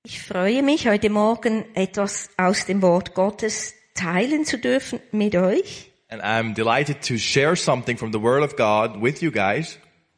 Ich freue mich, heute Morgen etwas aus dem Wort Gottes teilen zu dürfen mit euch. And I'm delighted to share something from the Word of God with you guys.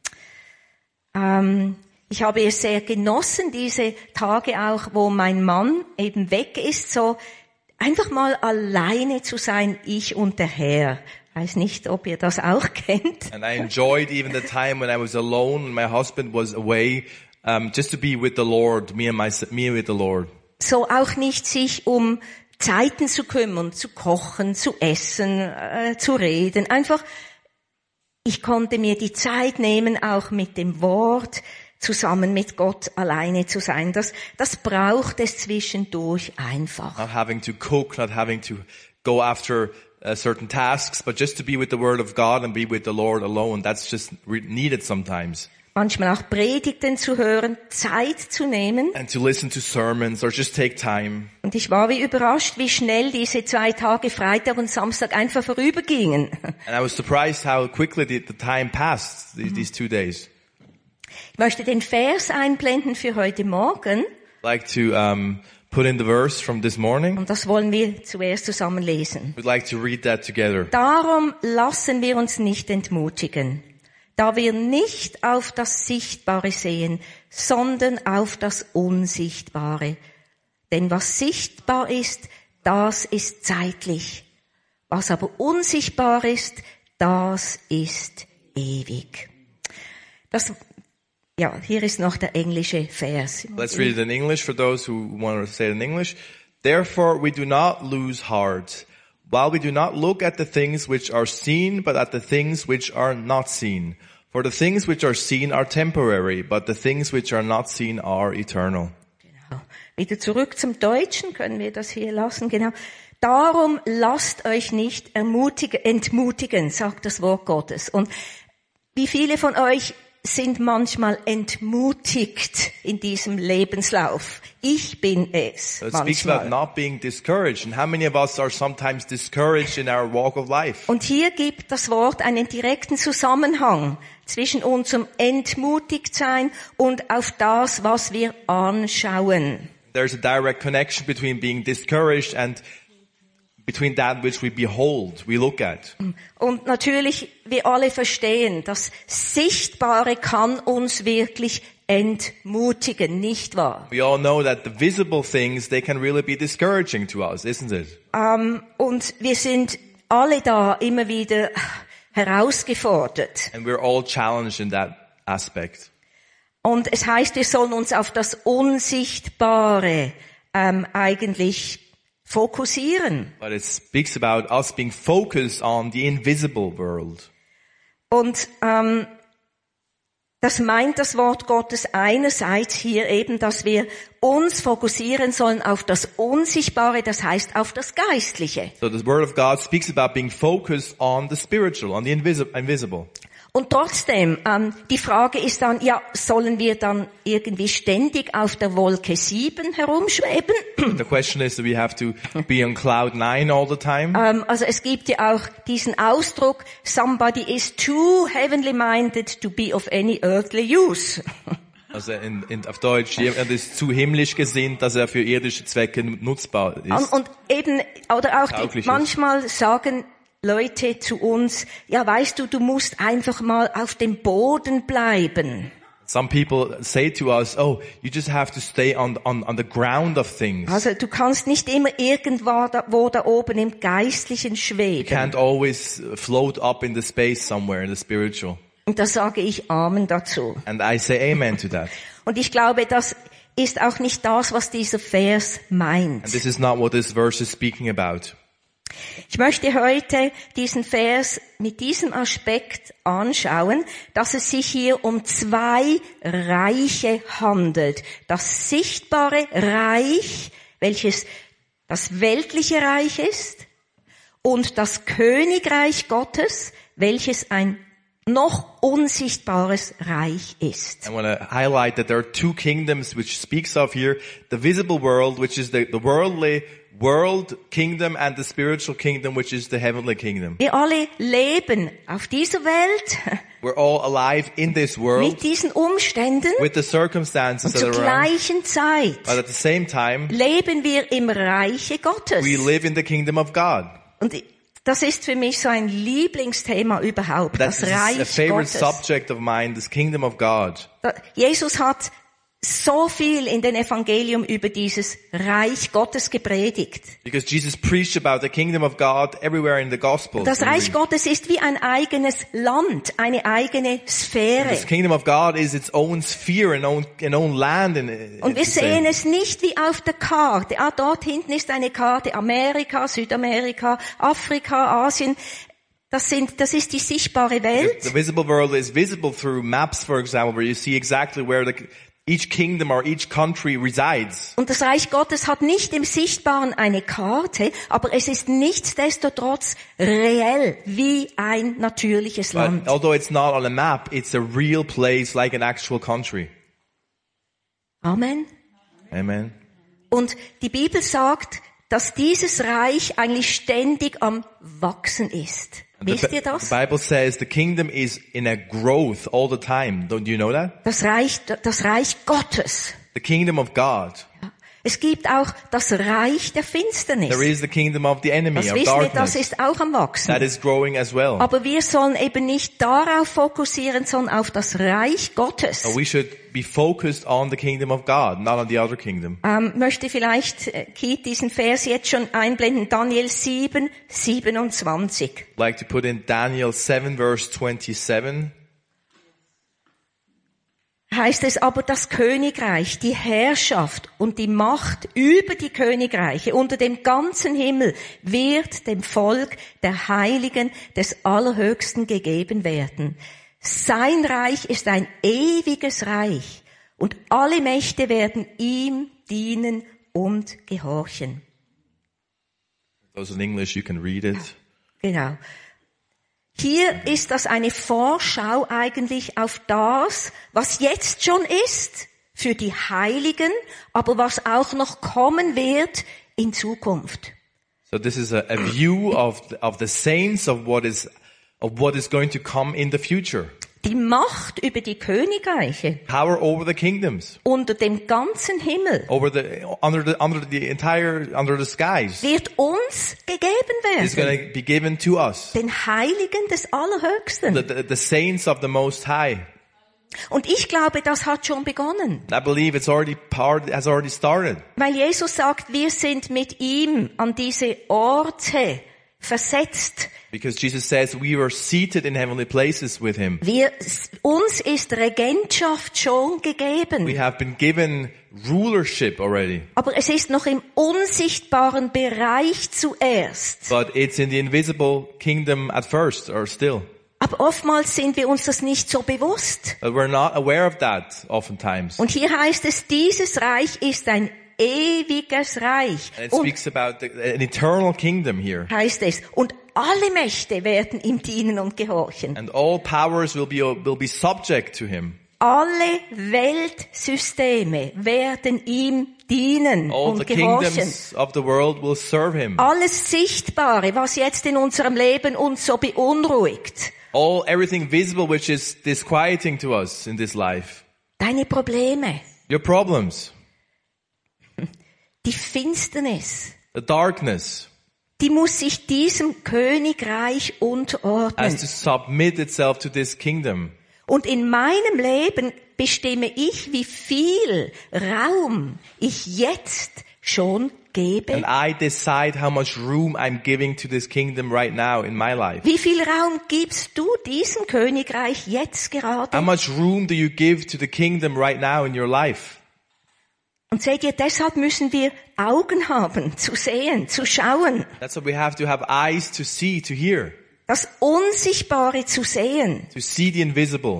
Ich habe es sehr genossen, diese Tage auch, wo mein Mann eben weg ist, so einfach mal alleine zu sein, ich und der Herr. Weiß nicht, ob ihr das auch kennt. And I enjoyed even the time when I was alone and my husband was away, just to be with the Lord, me with the Lord. So auch nicht sich um Zeiten zu kümmern, zu kochen, zu essen, zu reden. Einfach, ich konnte mir die Zeit nehmen, auch mit dem Wort zusammen mit Gott alleine zu sein. Das braucht es zwischendurch einfach. Not having to cook, not having to go after certain tasks, but just to be with the Word of God and be with the Lord alone. That's just needed sometimes. Manchmal auch Predigten zu hören, Zeit zu nehmen. And to listen to sermons or just take time. Und ich war wie überrascht, wie schnell diese 2 Tage, Freitag und Samstag, einfach vorübergingen. And I was surprised how quickly the time passed, these 2 days. Ich möchte den Vers einblenden für heute Morgen. I'd like to put in the verse from this morning. Und das wollen wir zuerst zusammen lesen. We'd like to read that together. Darum lassen wir uns nicht entmutigen, da wir nicht auf das Sichtbare sehen, sondern auf das Unsichtbare. Denn was sichtbar ist, das ist zeitlich. Was aber unsichtbar ist, das ist ewig. Hier ist noch der englische Vers. Let's read it in English for those who want to say it in English. Therefore we do not lose heart, while we do not look at the things which are seen, but at the things which are not seen. For the things which are seen are temporary, but the things which are not seen are eternal. Genau. Wieder zurück zum Deutschen, können wir das hier lassen, genau. Darum lasst euch nicht entmutigen, sagt das Wort Gottes. Und wie viele von euch sind manchmal entmutigt in diesem Lebenslauf? Ich bin es So it speaks about manchmal. not being discouraged. And how many of us are sometimes discouraged in our walk of life? Und hier gibt das Wort einen direkten Zusammenhang zwischen unserem Entmutigtsein und auf das, was wir anschauen. There's a direct connection between being discouraged and between that which we behold, we look at. Und natürlich, wir alle verstehen, das Sichtbare kann uns wirklich entmutigen, nicht wahr? We all know that the visible things, they can really be discouraging to us, isn't it? Und wir sind alle da immer wieder herausgefordert. And we're all challenged in that aspect. Und es heißt, wir sollen uns auf das Unsichtbare eigentlich fokussieren. But it speaks about us being focused on the invisible world. Und das meint das Wort Gottes einerseits hier eben, dass wir uns fokussieren sollen auf das Unsichtbare, das heißt auf das Geistliche. So the Word of God speaks about being focused on the spiritual, on the invisible. Und trotzdem, die Frage ist dann, sollen wir dann irgendwie ständig auf der Wolke 7 herumschweben? The question is, do we have to be on cloud 9 all the time? Also es gibt ja auch diesen Ausdruck, somebody is too heavenly minded to be of any earthly use. Also auf Deutsch, jemand ist zu himmlisch gesinnt, dass er für irdische Zwecke nutzbar ist. Und eben, oder auch Tauglich ist. manchmal sagen Leute zu uns, weißt du musst einfach mal auf dem Boden bleiben. Some people say to us, oh, you just have to stay on the ground of things. Also du kannst nicht immer irgendwo da oben im Geistlichen You schweben. can't always float up in the space somewhere in the spiritual. Und da sage ich Amen dazu. And I say amen to that. Und ich glaube, das ist auch nicht das, was dieser Vers meint. And this is not what this verse is speaking about. Ich möchte heute diesen Vers mit diesem Aspekt anschauen, dass es sich hier um 2 Reiche handelt. Das sichtbare Reich, welches das weltliche Reich ist, und das Königreich Gottes, welches ein noch unsichtbares Reich ist. I want to highlight that there are 2 kingdoms which speaks of here. The visible world, which is the worldly world kingdom and the spiritual kingdom, which is the heavenly kingdom. Wir alle leben auf dieser Welt We're all alive in this world mit diesen Umständen with the circumstances und that zur are around. gleichen Zeit But at the same time, leben wir im Reiche Gottes. we live in the kingdom of God. Und das ist für mich so ein Lieblingsthema überhaupt, That's das a Reich favorite Gottes. subject of mine, this kingdom of God. Jesus hat so viel in den Evangelium über dieses Reich Gottes gepredigt. Because Jesus preached about the kingdom of God everywhere in the Gospels. Das Reich Gottes ist wie ein eigenes Land, eine eigene Sphäre. This kingdom of God is its own sphere, an own land. Und wir sehen es nicht wie auf der Karte. Ah, dort hinten ist eine Karte, Amerika, Südamerika, Afrika, Asien. Das ist die sichtbare Welt. The visible world is visible through maps, for example, where you see exactly where each kingdom or each country resides. Und das Reich Gottes hat nicht im Sichtbaren eine Karte, aber es ist nichtsdestotrotz reell, wie ein natürliches But Land. although it's not on a map, it's a real place like an actual country. Amen. Amen. Und die Bibel sagt, dass dieses Reich eigentlich ständig am Wachsen ist. Wisst ihr das? The Bible says the kingdom is in a growth all the time. Don't you know that? Das Reich Gottes. The kingdom of God. Es gibt auch das Reich der Finsternis. There is the kingdom of the enemy, Das of wissen wir, das darkness. ist auch am Wachsen. That is growing as well. Aber wir sollen eben nicht darauf fokussieren, sondern auf das Reich Gottes. So we should be focused on the kingdom of God, not on the other kingdom. Möchte vielleicht Keith diesen Vers jetzt schon einblenden. Daniel 7, 27. I'd like to put in Daniel 7 verse 27. Heißt es aber, das Königreich, die Herrschaft und die Macht über die Königreiche unter dem ganzen Himmel wird dem Volk der Heiligen des Allerhöchsten gegeben werden. Sein Reich ist ein ewiges Reich und alle Mächte werden ihm dienen und gehorchen. Those in English, you can read it. Genau. Hier ist das eine Vorschau eigentlich auf das, was jetzt schon ist für die Heiligen, aber was auch noch kommen wird in Zukunft. So this is a view of the saints of what is going to come in the future. Die Macht über die Königreiche Power over the kingdoms, unter dem ganzen Himmel over under the skies wird uns gegeben is werden. going to be given to us. Den Heiligen des Allerhöchsten. The saints of the Most High. Und ich glaube, das hat schon begonnen. I believe has already started. Weil Jesus sagt, wir sind mit ihm an diese Orte versetzt. Because Jesus says we were seated in heavenly places with him. Uns ist Regentschaft schon gegeben. We have been given rulership already. Aber es ist noch im unsichtbaren Bereich zuerst. But it's in the invisible kingdom at first, or still. Aber oftmals sind wir uns das nicht so bewusst. But we're not aware of that oftentimes. Und hier heißt es, dieses Reich ist ein ewiges Reich. And it Und speaks about an eternal kingdom here. heißt es, und alle Mächte werden ihm dienen und gehorchen. And all powers will be subject to him. Alle Weltsysteme werden ihm dienen All the und gehorchen. kingdoms of the world will serve him. Alles Sichtbare, was jetzt in unserem Leben uns so beunruhigt. Everything visible which is disquieting to us in this life. Deine Probleme, Your problems, die Finsternis, the darkness, die muss sich diesem Königreich has unterordnen. to submit itself to this kingdom. Und in meinem Leben bestimme ich, wie viel Raum ich jetzt schon gebe. And I decide how much room I'm giving to this kingdom right now in my life. Wie viel Raum gibst du diesem Königreich jetzt How gerade? much room do you give to the kingdom right now in your life? Und seht ihr, deshalb müssen wir Augen haben, zu sehen, zu schauen, That's what we have to have eyes to see, to hear, das Unsichtbare zu sehen. to see the invisible.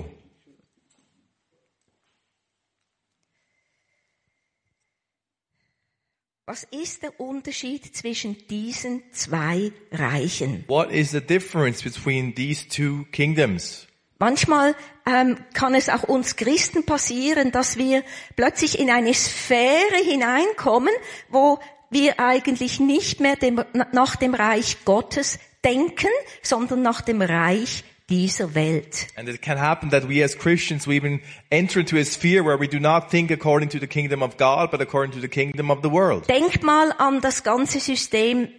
Was ist der Unterschied zwischen diesen zwei Reichen? What is the difference between these two kingdoms? Manchmal kann es auch uns Christen passieren, dass wir plötzlich in eine Sphäre hineinkommen, wo wir eigentlich nicht mehr nach dem Reich Gottes denken, sondern nach dem Reich dieser Welt. And it can happen that we as Christians, we even enter into a sphere where we do not think according to the kingdom of God, but according to the kingdom of the world. Denkt mal an das ganze System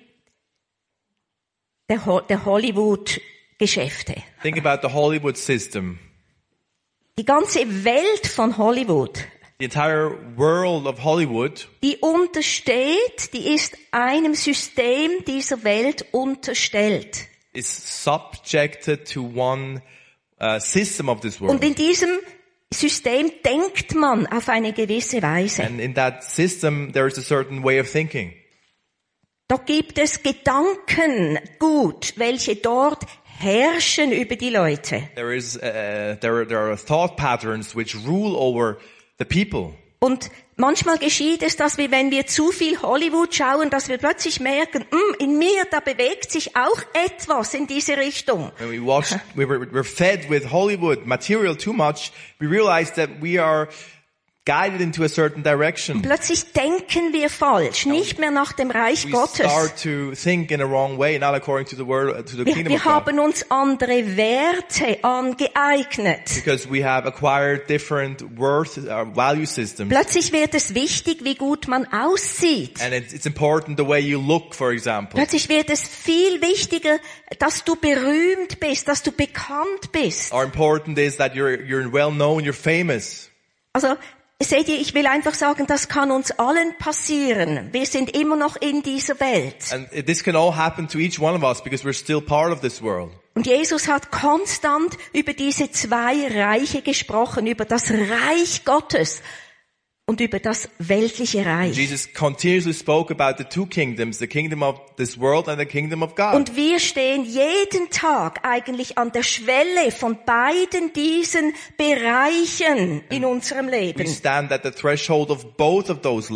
der Hollywood-Geschäfte. Think about the Hollywood system. Die ganze Welt von Hollywood, The entire world of Hollywood die ist einem System dieser Welt unterstellt. is subjected to one system of this world. Und in diesem System denkt man auf eine gewisse Weise. And in that system, there is a certain way of thinking. Da gibt es Gedankengut, welche dort herrschen über die Leute. There are thought patterns which rule over the people. Und manchmal geschieht es, dass wir, wenn wir zu viel Hollywood schauen, dass wir plötzlich merken, in mir, da bewegt sich auch etwas in diese Richtung. When we watch, we're fed with Hollywood material too much, we realize that we are guided into a certain direction. Plötzlich denken wir falsch, nicht mehr nach dem Reich We Gottes. start to think in a wrong way, not according to the word, to the kingdom Wir of God. haben uns andere Werte angeeignet. Because we have acquired different value systems. Plötzlich wird es wichtig, wie gut man aussieht. And it's important the way you look, for example. Plötzlich wird es viel wichtiger, dass du berühmt bist, dass du bekannt bist. Or important is that you're well known, you're famous. Also, seht ihr, ich will einfach sagen, das kann uns allen passieren. Wir sind immer noch in dieser Welt. And this can all happen to each one of us because we're still part of this world. Und Jesus hat konstant über diese zwei Reiche gesprochen, über das Reich Gottes und über das weltliche Reich. Jesus continuously spoke about the two kingdoms, the kingdom of this world and the kingdom of God. Und wir stehen jeden Tag eigentlich an der Schwelle von beiden diesen Bereichen in unserem We Leben. stand at the threshold of both of those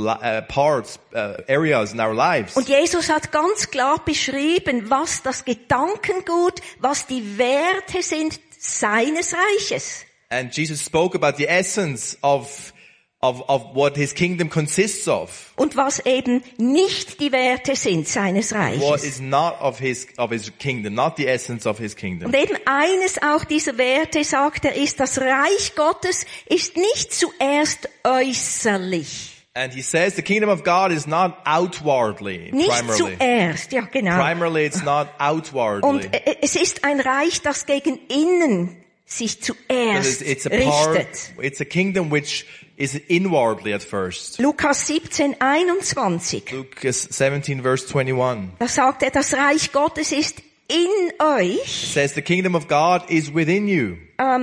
areas in our lives. Und Jesus hat ganz klar beschrieben, was das Gedankengut, was die Werte sind seines Reiches. And Jesus spoke about the essence of what his kingdom consists of. Und was eben nicht die Werte sind seines What Reiches. is not of his kingdom, not the essence of his kingdom. Und eben eines auch dieser Werte, sagt er, ist, das Reich Gottes ist nicht zuerst äußerlich. And he says the kingdom of God is not outwardly, Nicht primarily. zuerst, ja genau. Primarily it's not outwardly. Und es ist ein Reich, das gegen innen sich zuerst richtet. It's a kingdom which is inwardly at first. Lukas 17, 21. Luke 17 verse 21. Da sagt er, das Reich Gottes ist in euch. It says the kingdom of God is within you.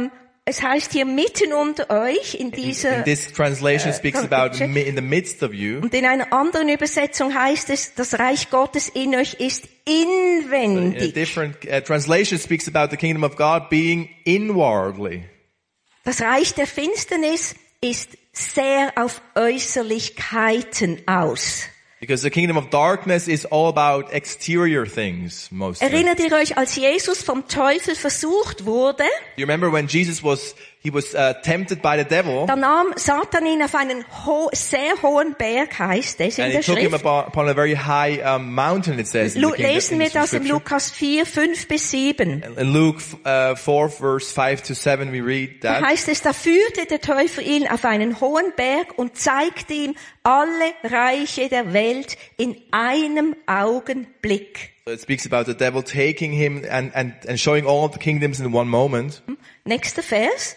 Es heißt hier mitten unter euch in dieser, In this translation speaks about in the midst of you. und in einer anderen Übersetzung heißt es, das Reich Gottes in euch ist In a inwendig. different translation speaks about the kingdom of God being inwardly. Das Reich der Finsternis ist sehr auf Äußerlichkeiten aus. Because the kingdom of darkness is all about exterior things, mostly. Erinnert ihr euch, als Jesus vom Teufel versucht wurde, You remember when Jesus was tempted by the devil, da nahm Satan ihn auf einen sehr hohen Berg, heißt es in and der he took him Schrift. upon a very high mountain, it says. Lesen wir the das in scripture. Lukas 4, 5 bis 7. In Luke 4 verse 5 to 7 we read Da that. heißt es, da führte der Teufel ihn auf einen hohen Berg und zeigte ihm alle Reiche der Welt in einem Augenblick. So it speaks about the devil taking him and showing all of the kingdoms in one moment. Nächster Vers.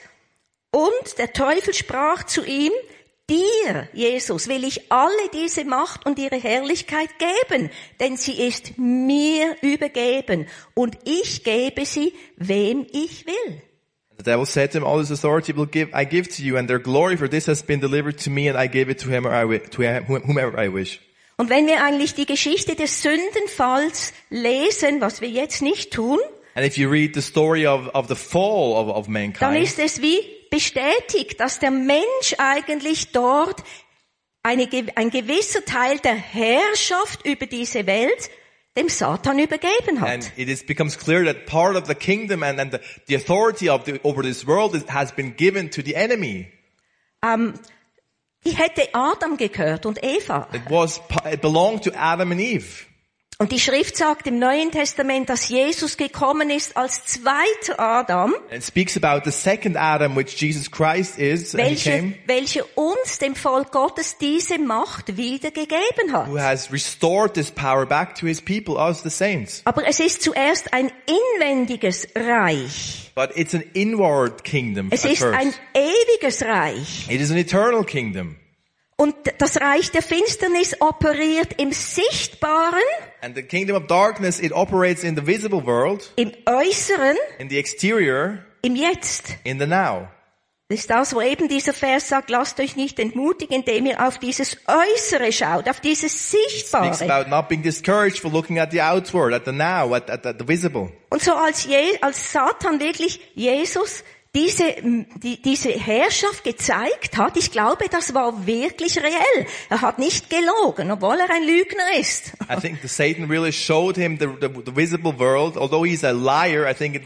Und der Teufel sprach zu ihm, dir, Jesus, will ich alle diese Macht und ihre Herrlichkeit geben, denn sie ist mir übergeben und ich gebe sie, wem ich will. The devil said to him, all this authority I give to you, and their glory for this has been delivered to me, and I give it to whomever I wish. Und wenn wir eigentlich die Geschichte des Sündenfalls lesen, was wir jetzt nicht tun, And if you read the story of the fall of dann mankind, ist es wie bestätigt, dass der Mensch eigentlich dort ein gewisser Teil der Herrschaft über diese Welt dem Satan übergeben hat. and becomes clear that part of the kingdom and the authority over this world has been given to the enemy. Die hätte Adam gehört und Eva. It belonged to Adam and Eve. Und die Schrift sagt im Neuen Testament, dass Jesus gekommen ist als zweiter Adam, It speaks about the second Adam, which Jesus Christ is, and he came, welcher uns, dem Volk Gottes, diese Macht wiedergegeben hat. who has restored this power back to his people, us the saints. Aber es ist zuerst ein inwendiges Reich. But it's an inward kingdom Es at ist ein first. ewiges Reich. It is an eternal kingdom. Und das Reich der Finsternis operiert im Sichtbaren, And the kingdom of darkness, it operates in the visible world, im Äußeren, in the exterior, im Jetzt. in the now. Das ist das, wo eben dieser Vers sagt, lasst euch nicht entmutigen, indem ihr auf dieses Äußere schaut, auf dieses Speaks Sichtbare. about not being discouraged for looking at the outward, at the now, at the visible. Und so als Satan wirklich Jesus diese Herrschaft gezeigt hat, ich glaube, das war wirklich reell. Er hat nicht gelogen, obwohl er ein Lügner ist. I think Satan really showed him the visible world. Although he's a liar, I think it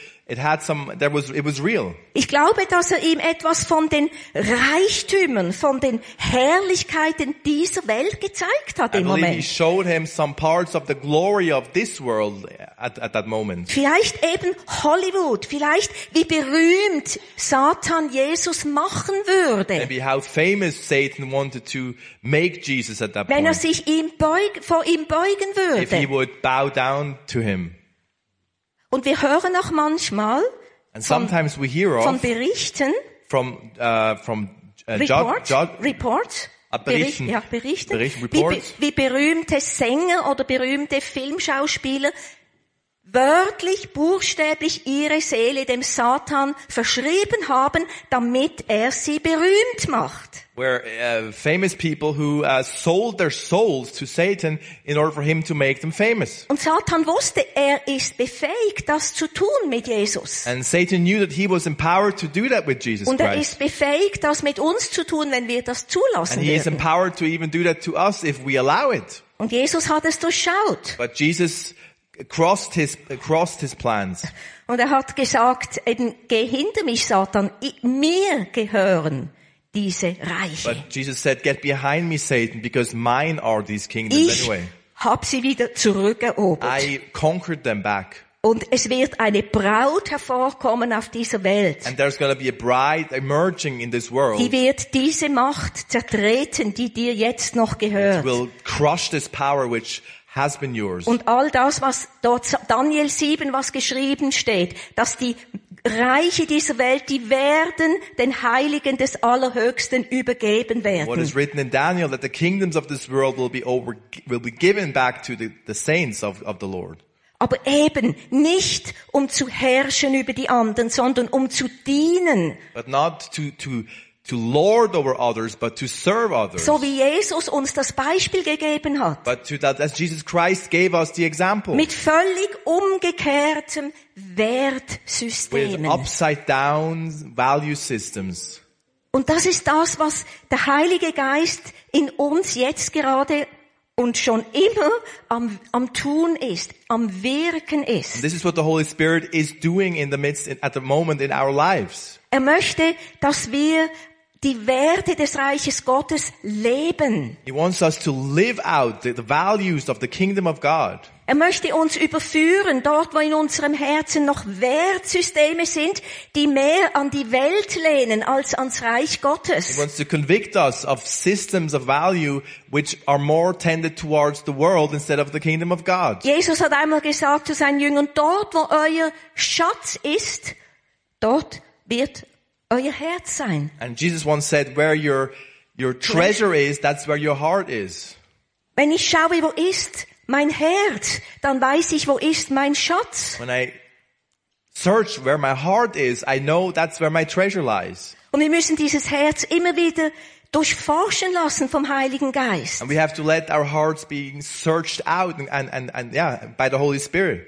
was real. Ich glaube, dass er ihm etwas von den Reichtümern, von den Herrlichkeiten dieser Welt gezeigt hat I im believe he Moment. showed him some parts of the glory of this world at that moment. Vielleicht eben Hollywood, vielleicht wie berühmt Satan Jesus machen würde, Maybe how famous Satan wanted to make Jesus at that wenn er point. sich vor ihm beugen If he würde. would bow down to him. Und wir hören auch manchmal And sometimes we hear von of Berichten, from Reports, Berichten. Berichte, Reports. wie berühmte Sänger oder berühmte Filmschauspieler wörtlich, buchstäblich ihre Seele dem Satan verschrieben haben, damit er sie berühmt macht. where famous people who sold their souls to Satan in order for him to make them famous. Und Satan wusste, er ist befähigt, das zu tun mit Jesus. And Satan knew that he was empowered to do that with Jesus Und er Christ. ist befähigt, das mit uns zu tun, wenn wir das zulassen And he is würden. empowered to even do that to us if we allow it. Und Jesus hat es durchschaut. But Jesus crossed his plans. Und er hat gesagt, eben, geh hinter mich, Satan, mir gehören diese Reiche. But Jesus said, get behind me, Satan, because mine are these kingdoms Ich anyway. habe sie wieder zurückerobert. I conquered them back. Und es wird eine Braut hervorkommen auf dieser Welt. And there's going to be a bride emerging in this Die world. wird diese Macht zertreten, die dir jetzt noch gehört. Will crush this power which has been yours. Und all das, was dort Daniel 7, was geschrieben steht, dass die Reiche dieser Welt, die werden den Heiligen des Allerhöchsten übergeben What is werden. written in Daniel, that the kingdoms of this world will be given back to the saints of the Lord. Aber eben nicht, um zu herrschen über die anderen, sondern um zu dienen. But not to lord over others, but to serve others. So wie Jesus uns das Beispiel gegeben hat. But to that, as Jesus Christ gave us the example. Mit völlig umgekehrtem With Wertsystemen. upside down value systems. Und das ist das, was der Heilige Geist in uns jetzt gerade und schon immer am Tun ist, am Wirken ist. This is what the Holy Spirit is doing in the midst, at the moment in our lives. Er möchte, dass wir die Werte des Reiches Gottes leben. He wants us to live out the values of the kingdom of God. Er möchte uns überführen, dort wo in unserem Herzen noch Wertsysteme sind, die mehr an die Welt lehnen als ans Reich He Gottes. wants to convict us of systems of value which are more tended towards the world instead of the kingdom of God. Jesus hat einmal gesagt zu seinen Jüngern, dort wo euer Schatz ist, dort wird euer Herz sein. And Jesus once said, where your treasure is, that's where your heart is. Wenn ich schaue, wo ist mein Herz, dann weiß ich, wo ist mein Schatz. When I search where my heart is, I know that's where my treasure lies. Und wir müssen dieses Herz immer wieder durchforschen lassen vom Heiligen Geist. And we have to let our hearts be searched out and by the Holy Spirit.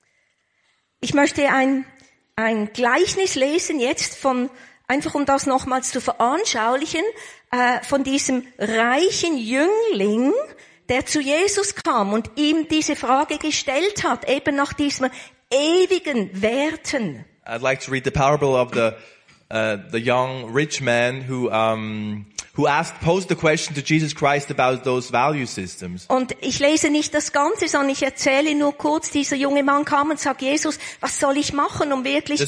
Ich möchte ein Gleichnis lesen jetzt einfach um das nochmals zu veranschaulichen, von diesem reichen Jüngling, der zu Jesus kam und ihm diese Frage gestellt hat, eben nach diesen ewigen Werten. I'd like to read the parable of the young rich man who who posed the question to Jesus Christ about those value systems. Und ich lese nicht das Ganze, sondern ich erzähle nur kurz, dieser junge Mann kam und sagt, Jesus, was soll ich machen, um wirklich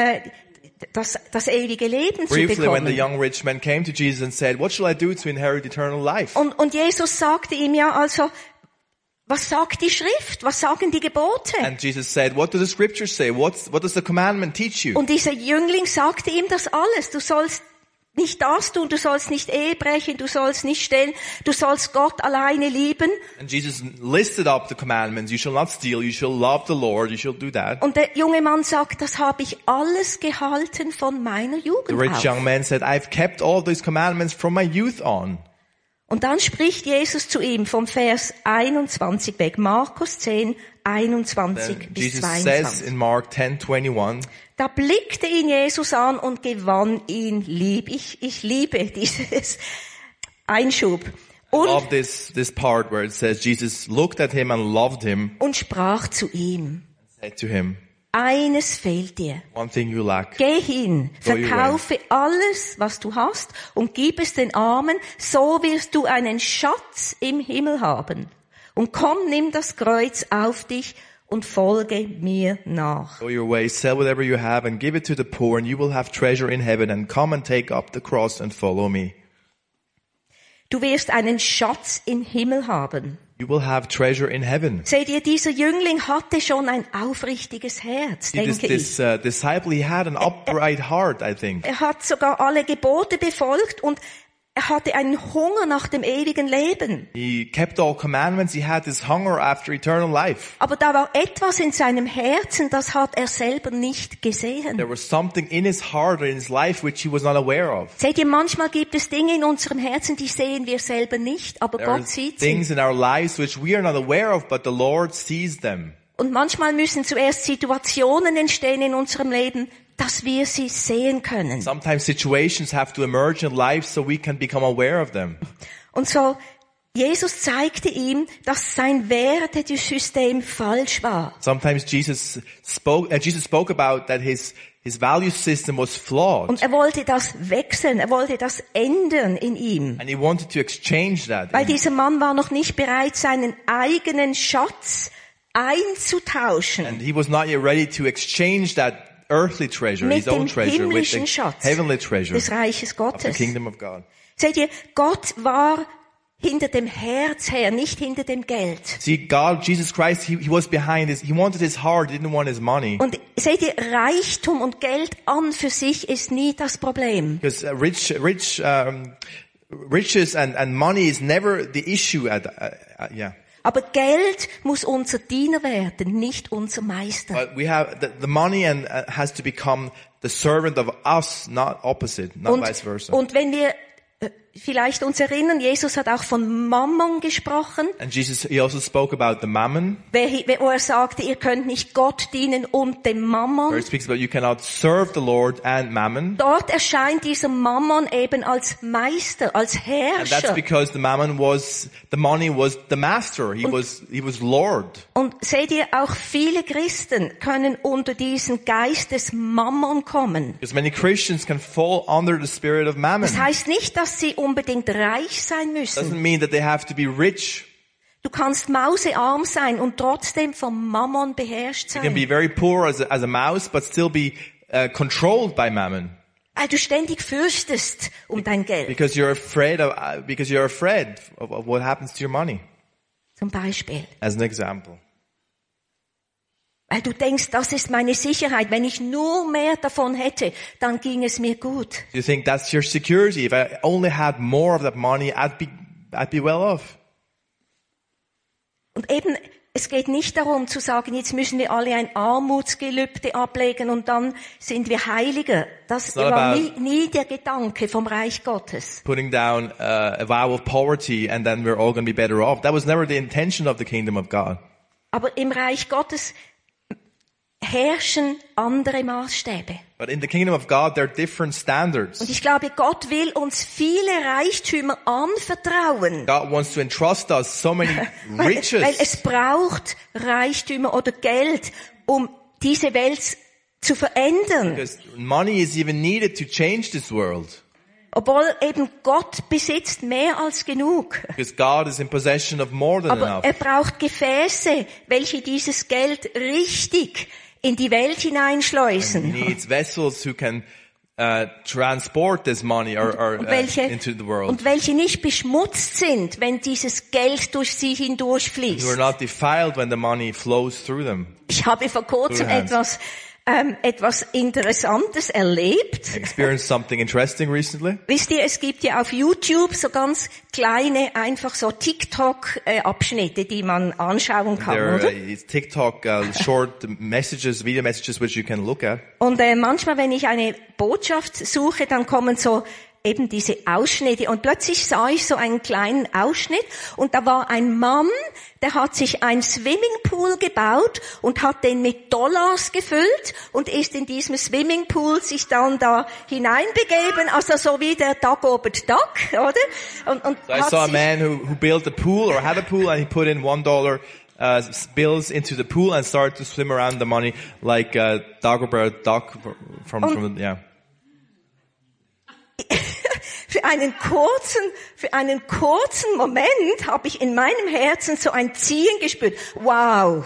das ewige Leben zu Briefly, when the bekommen? young rich man came to Jesus and said, what shall I do to inherit eternal life? Und Jesus sagte ihm ja also, was sagt die Schrift? Was sagen die Gebote? And Jesus said, what do the scriptures say? What does the commandment teach you? Und dieser Jüngling sagte ihm das alles. Du sollst nicht das tun, du sollst nicht Ehe brechen, du sollst nicht stehlen, du sollst Gott alleine lieben. And Jesus listed up the commandments. You shall not steal, you shall love the Lord, you shall do that. Und der junge Mann sagt, das habe ich alles gehalten von meiner The Jugend rich auf. young man said, I've kept all these commandments from my youth on. Und dann spricht Jesus zu ihm vom Vers 21 weg, Markus 10, 21 Then bis Jesus 22. says in Mark 10:21, Da blickte ihn Jesus an und gewann ihn lieb. Ich liebe dieses Einschub. Und, love this part where it says Jesus looked at him and loved him und sprach zu ihm, and said to him, eines fehlt dir. one thing you lack. Geh hin, Go your verkaufe alles, was du hast, und gib es den Armen, so wirst du einen Schatz im Himmel haben. Und komm, nimm das Kreuz auf dich und folge mir nach. Go your way, sell whatever you have and give it to the poor, and you will have treasure in heaven, and come and take up the cross and follow me. Du wirst einen Schatz im Himmel haben. You will have treasure in heaven. Seht ihr, dieser Jüngling hatte schon ein aufrichtiges Herz, See, denke ich. this disciple, he had an upright heart, I think. Er hat sogar alle Gebote befolgt und er hatte einen Hunger nach dem ewigen Leben. He kept all commandments. He had this hunger after eternal life. Aber da war etwas in seinem Herzen, das hat er selber nicht gesehen. There was something in his heart or in his life which he was not aware of. Seht ihr, manchmal gibt es Dinge in unserem Herzen, die sehen wir selber nicht, aber There are Gott sieht sie. things in our lives which we are not aware of, but the Lord sees them. Und manchmal müssen zuerst Situationen entstehen in unserem Leben, dass wir sie sehen können. Sometimes situations have to emerge in life so we can become aware of them. Und so, Jesus zeigte ihm, dass sein Wertesystem falsch war. Sometimes Jesus spoke about that his value system was flawed. Und er wollte das wechseln, er wollte das ändern in ihm. And he wanted to exchange that. Weil dieser Mann war noch nicht bereit, seinen eigenen Schatz einzutauschen And he was not yet ready to exchange that earthly treasure, mit his own dem treasure, with himmlischen the Schatz heavenly treasure des Reiches of the Gottes. kingdom of God. Seht ihr, Gott war hinter dem Herz her, nicht hinter dem Geld. See, God, Jesus Christ, he was behind this. He wanted his heart, he didn't want his money. Und seht ihr, Reichtum und Geld an für sich ist nie das Problem. Because riches and money is never the issue yeah. Aber Geld muss unser Diener werden, nicht unser Meister. But we have the money and has to become the servant of us, not opposite, not vice versa. Und wenn wir vielleicht uns erinnern, Jesus hat auch von Mammon gesprochen, And Jesus, he also spoke about the mammon. wo er sagte, ihr könnt nicht Gott dienen und dem Where Mammon. it speaks about you cannot serve the Lord and mammon. Dort erscheint dieser Mammon eben als Meister, als And that's Herrscher. because the money was the master. He was Lord. Und seht ihr, auch viele Christen können unter diesen Geist des Mammon kommen. Because many Christians can fall under the spirit of mammon. Das heißt nicht, dass sie unbedingt reich sein müssen. Doesn't mean that they have to be rich. Du kannst mausearm sein und trotzdem vom Mammon beherrscht You can be sein. very poor as a mouse, but still be controlled by mammon. Weil du ständig fürchtest um dein Geld. Because you're afraid of what happens to your money. Zum Beispiel. As an example. Weil du denkst, das ist meine Sicherheit. Wenn ich nur mehr davon hätte, dann ging es mir gut. You think that's your security. If I only had more of that money, I'd be well off. Und eben, es geht nicht darum zu sagen, jetzt müssen wir alle ein Armutsgelübde ablegen und dann sind wir Heiliger. Das not war about- nie der Gedanke vom Reich Gottes. Putting down a vow of poverty and then we're all going to be better off. That was never the intention of the kingdom of God. Aber im Reich Gottes herrschen andere Maßstäbe. But in the kingdom of God, there are different standards. Und ich glaube, Gott will uns viele Reichtümer anvertrauen. God wants to entrust us so many Weil riches. es braucht Reichtümer oder Geld, um diese Welt zu verändern. Because money is even needed to change this world. Obwohl eben Gott besitzt mehr als genug. Because God is in possession of more than Aber enough. er braucht Gefäße, welche dieses Geld richtig in die Welt He hineinschleusen. needs vessels who can transport this money or into the world. Und welche nicht beschmutzt sind, wenn dieses Geld durch sie Who are hindurchfließt. not defiled when the money flows through them. Ich habe vor kurzem etwas Interessantes erlebt. Experienced something interesting recently. Wisst ihr, es gibt ja auf YouTube so ganz kleine, einfach so TikTok-Abschnitte, die man anschauen kann, There oder? is TikTok short messages, video messages which you can look at. Und manchmal, wenn ich eine Botschaft suche, dann kommen so eben diese Ausschnitte. Und plötzlich sah ich so einen kleinen Ausschnitt und da war ein Mann, der hat sich ein Swimmingpool gebaut und hat den mit Dollars gefüllt und ist in diesem Swimmingpool sich dann da hineinbegeben, also so wie der Dagobert Duck, oder? Und So I hat saw a sich- man who built a pool or had a pool and he put in $1 bills into the pool and started to swim around the money like Dagobert Duck from yeah. Für einen kurzen Moment habe ich in meinem Herzen so ein Ziehen gespürt. Wow,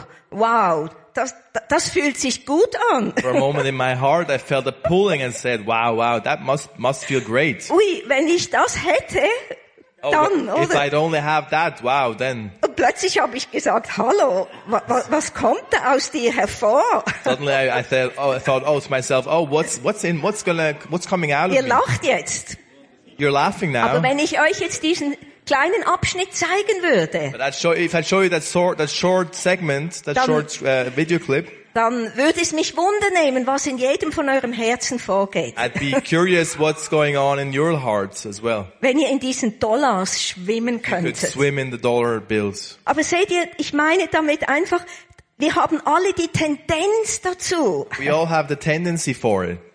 das fühlt sich gut an. For a moment in my heart I felt a pulling and said, wow, that must feel great. Ui, wenn ich das hätte, dann, If oder? I'd only have that, wow, then Und plötzlich habe ich gesagt, hallo, was kommt da aus dir hervor? suddenly I thought to myself, what's coming out of Ihr me? lacht jetzt. You're laughing now. Aber wenn ich euch jetzt diesen kleinen Abschnitt zeigen würde, But if I show you that short segment, that Dann- short video clip, dann würde es mich wundernehmen, was in jedem von eurem Herzen vorgeht. I'd be curious what's going on in your hearts as well. Wenn ihr in diesen Dollars schwimmen You could könntet. swim in the dollar bills. Aber seht ihr, ich meine damit einfach, wir haben alle die Tendenz dazu, We all have the tendency for it,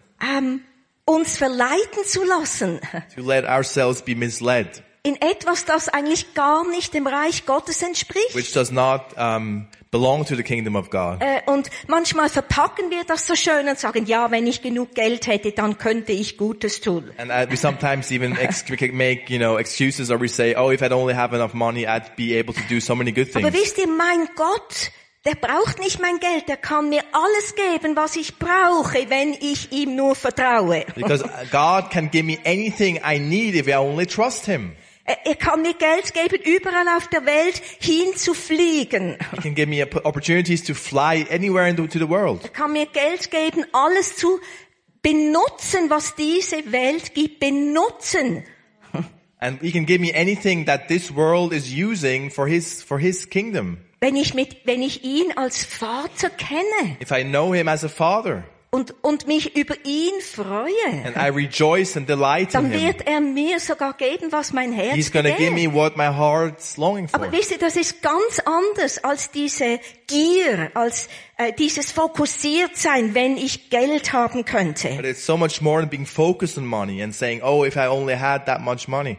uns verleiten zu lassen to let ourselves be misled, in etwas, das eigentlich gar nicht dem Reich Gottes entspricht. which does not belong to the kingdom of God. Und manchmal verpacken wir das so schön und sagen, ja, wenn ich genug Geld hätte, dann könnte ich Gutes tun. And we sometimes even make, excuses, or we say, if I'd only have enough money, I'd be able to do so many good Aber things. wisst ihr, mein Gott, der braucht nicht mein Geld, der kann mir alles geben, was ich brauche, wenn ich ihm nur vertraue. Because God can give me anything I need if I only trust Him. Er kann mir Geld geben, überall auf der Welt hinzufliegen. He can give me opportunities to fly anywhere into the world. Er kann mir Geld geben, alles zu benutzen, was diese Welt gibt, benutzen. And He can give me anything that this world is using for His kingdom. Wenn ich ihn als Vater kenne If I know Him as a Father, und mich über ihn freue, and I rejoice and delight in dann Him, wird er mir sogar geben, was mein Herz He's going to give me begehrt. what my heart's longing for. Aber wisst ihr, das ist ganz anders als diese Gier, als dieses Fokussiertsein, wenn ich Geld haben But könnte. it's so much more than being focused on money and saying, if I only had that much money.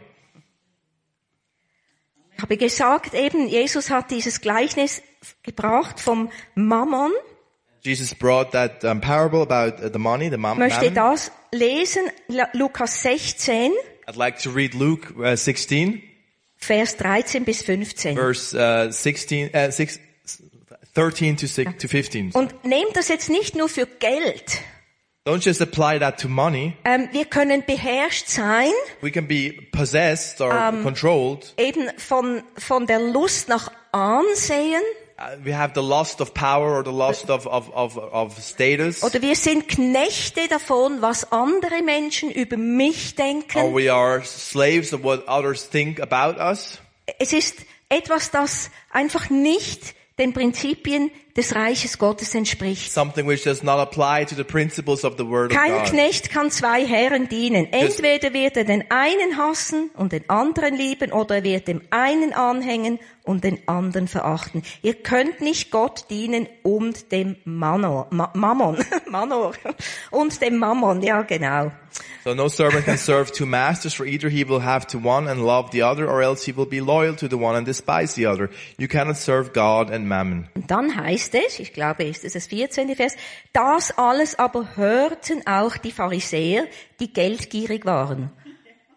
Ich habe gesagt, eben, Jesus hat dieses Gleichnis gebracht vom Mammon. Jesus brought that parable about the money, the Ich möchte mammon. das lesen, Lukas 16, I'd like to read Luke 16, Vers 13 bis 15. verse 13 to 15. Und nehmt das jetzt nicht nur für Geld. Don't just apply that to money. Wir können beherrscht sein, We can be possessed or controlled. eben von der Lust nach Ansehen. We have the lust of power or the lust of status. Oder wir sind Knechte davon, was andere Menschen über mich Or denken. we are slaves of what others think about us. Es ist etwas, das einfach nicht den Prinzipien des Reiches Gottes entspricht. Something which does not apply to the principles of the Word of Kein God. Knecht kann zwei Herren dienen. Entweder wird er den einen hassen und den anderen lieben, oder er wird dem einen anhängen und den anderen verachten. Ihr könnt nicht Gott dienen und dem Mammon und dem Mammon, ja genau. So no servant can serve two masters, for either he will have to one and love the other, or else he will be loyal to the one and despise the other. You cannot serve God and mammon. Und dann heißt es, ich glaube, ist es das 14. Vers, das alles aber hörten auch die Pharisäer, die geldgierig waren.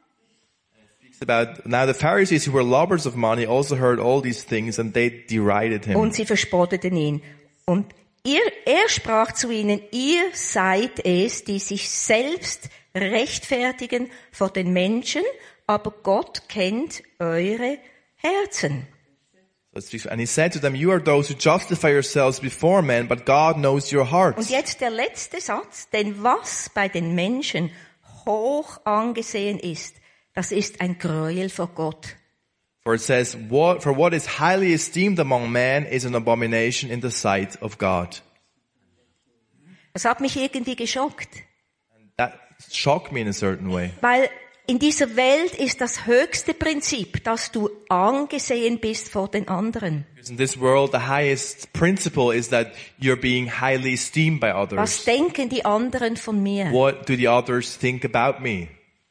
About now the Pharisees who were lovers of money also heard all these things and they derided him. Und sie verspotteten ihn. Und er sprach zu ihnen, ihr seid es, die sich selbst rechtfertigen vor den Menschen, aber Gott kennt eure Herzen. And he said to them, you are those who justify yourselves before men, but God knows your hearts. Und jetzt der letzte Satz, denn was bei den Menschen hoch angesehen ist, das ist ein Gräuel vor Gott. For it says, for what is highly esteemed among men is an abomination in the sight of God. Das hat mich irgendwie geschockt. That shocked me in a certain way. Weil in dieser Welt ist das höchste Prinzip, dass du angesehen bist vor den anderen. In this world, the highest principle is that you're being highly esteemed by others. Was denken die anderen von mir? What do the others think about me?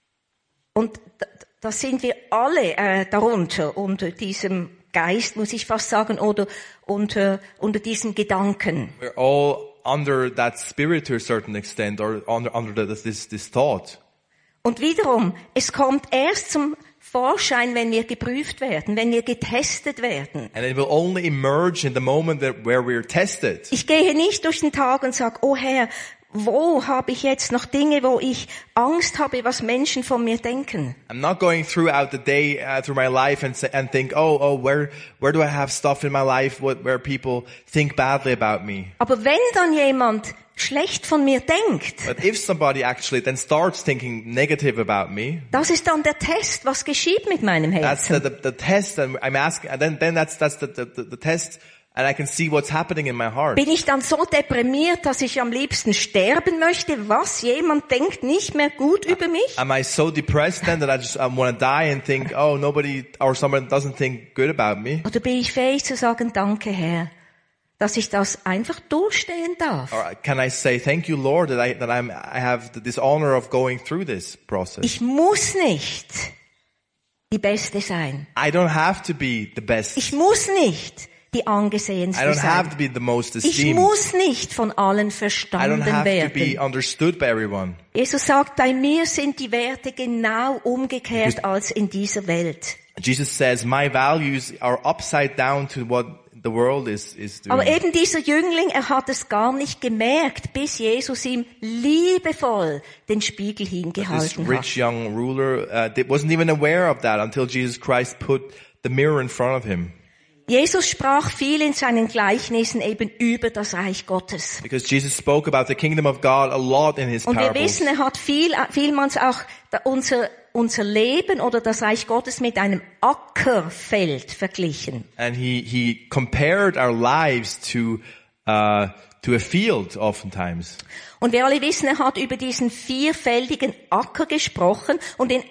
Und da sind wir alle darunter, unter diesem Geist, muss ich fast sagen, oder unter diesem Gedanken. We're all under that spirit to a certain extent, or under this thought. Und wiederum, es kommt erst zum Vorschein, wenn wir geprüft werden, wenn wir getestet werden. And it will only emerge in the moment where we're tested. Ich gehe nicht durch den Tag und sage, oh Herr, wo habe ich jetzt noch Dinge, wo ich Angst habe, was Menschen von mir denken? I'm not going throughout the day, through my life and think, where do I have stuff in my life where people think badly about me? Aber wenn dann jemand schlecht von mir denkt, But if somebody actually then starts thinking negative about me, das ist dann der Test, was geschieht mit meinem that's Herzen. the test, and I'm asking, and then that's the test, and I can see what's happening in my heart. Bin ich dann so deprimiert, dass ich am liebsten sterben möchte? Was? Jemand denkt nicht mehr gut über mich? Am I so depressed then that I want to die and think, nobody or someone doesn't think good about me? Oder bin ich fähig zu sagen, danke Herr, dass ich das einfach durchstehen darf? Or can I say, thank you Lord that I have this honor of going through this process? Ich muss nicht die Beste sein. I don't have to be the best. Ich muss nicht die I Angesehenste don't have to sein. be the most Ich esteemed. muss nicht von allen I don't verstanden have to be werden. understood by everyone. Jesus sagt, bei mir sind die Werte genau umgekehrt als in dieser Welt. Jesus says, my values are upside down to what the world is doing. Aber eben dieser Jüngling, er hat es gar nicht gemerkt, bis Jesus ihm liebevoll den Spiegel This hingehalten rich hat. young ruler wasn't even aware of that until Jesus Christ put the mirror in front of him. Jesus sprach viel in seinen Gleichnissen eben über das Reich Gottes. Because Jesus spoke about the kingdom of God a lot in his Und wir parables. wissen, er hat vielmals auch unser Leben oder das Reich Gottes mit einem Ackerfeld verglichen. And he compared our lives to a field oftentimes. Und wir alle wissen, er hat über diesen vierfeldigen Acker gesprochen und in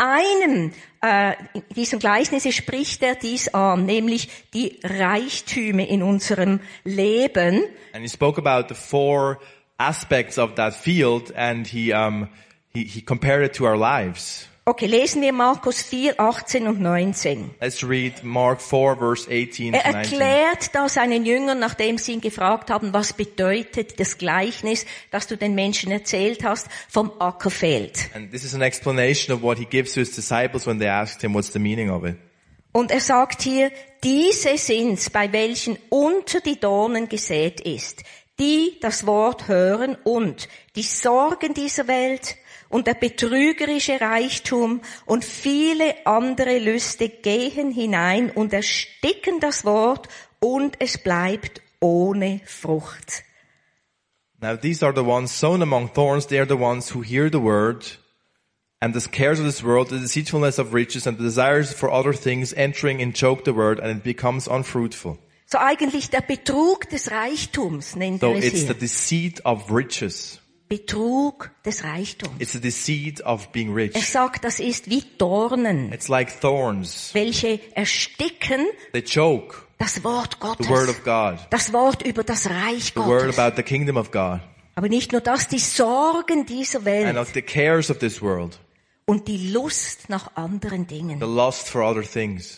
diesem Gleichnis spricht er dies an, nämlich die Reichtümer in unserem Leben. And he spoke about the four aspects of that field, and he compared it to our lives. Okay, lesen wir Markus 4, 18 und 19. Let's read Mark 4, verse 18 Er to 19. erklärt da seinen Jüngern, nachdem sie ihn gefragt haben, was bedeutet das Gleichnis, das du den Menschen erzählt hast, vom Ackerfeld. And this is an explanation of what he gives to his disciples when they asked him what's the meaning of it. Und er sagt hier, diese sind's, bei welchen unter die Dornen gesät ist, die das Wort hören und die Sorgen dieser Welt und der betrügerische Reichtum und viele andere Lüste gehen hinein und ersticken das Wort und es bleibt ohne Frucht. Now these are the ones sown among thorns. They are the ones who hear the word, and the cares of this world, the deceitfulness of riches, and the desires for other things entering and choke the word, and it becomes unfruitful. So eigentlich der Betrug des Reichtums nennt So er es it's the hier. deceit of riches. Betrug des Reichtums. It's the deceit of being Er rich. sagt, das ist wie Dornen, It's like thorns. welche ersticken They choke das Wort the word Gottes. of God, Das Wort über das Reich the word Gottes. about the kingdom of God, Aber nicht nur das, die Sorgen dieser and Welt of the cares of this world, und die Lust nach anderen Dingen. the lust for other things.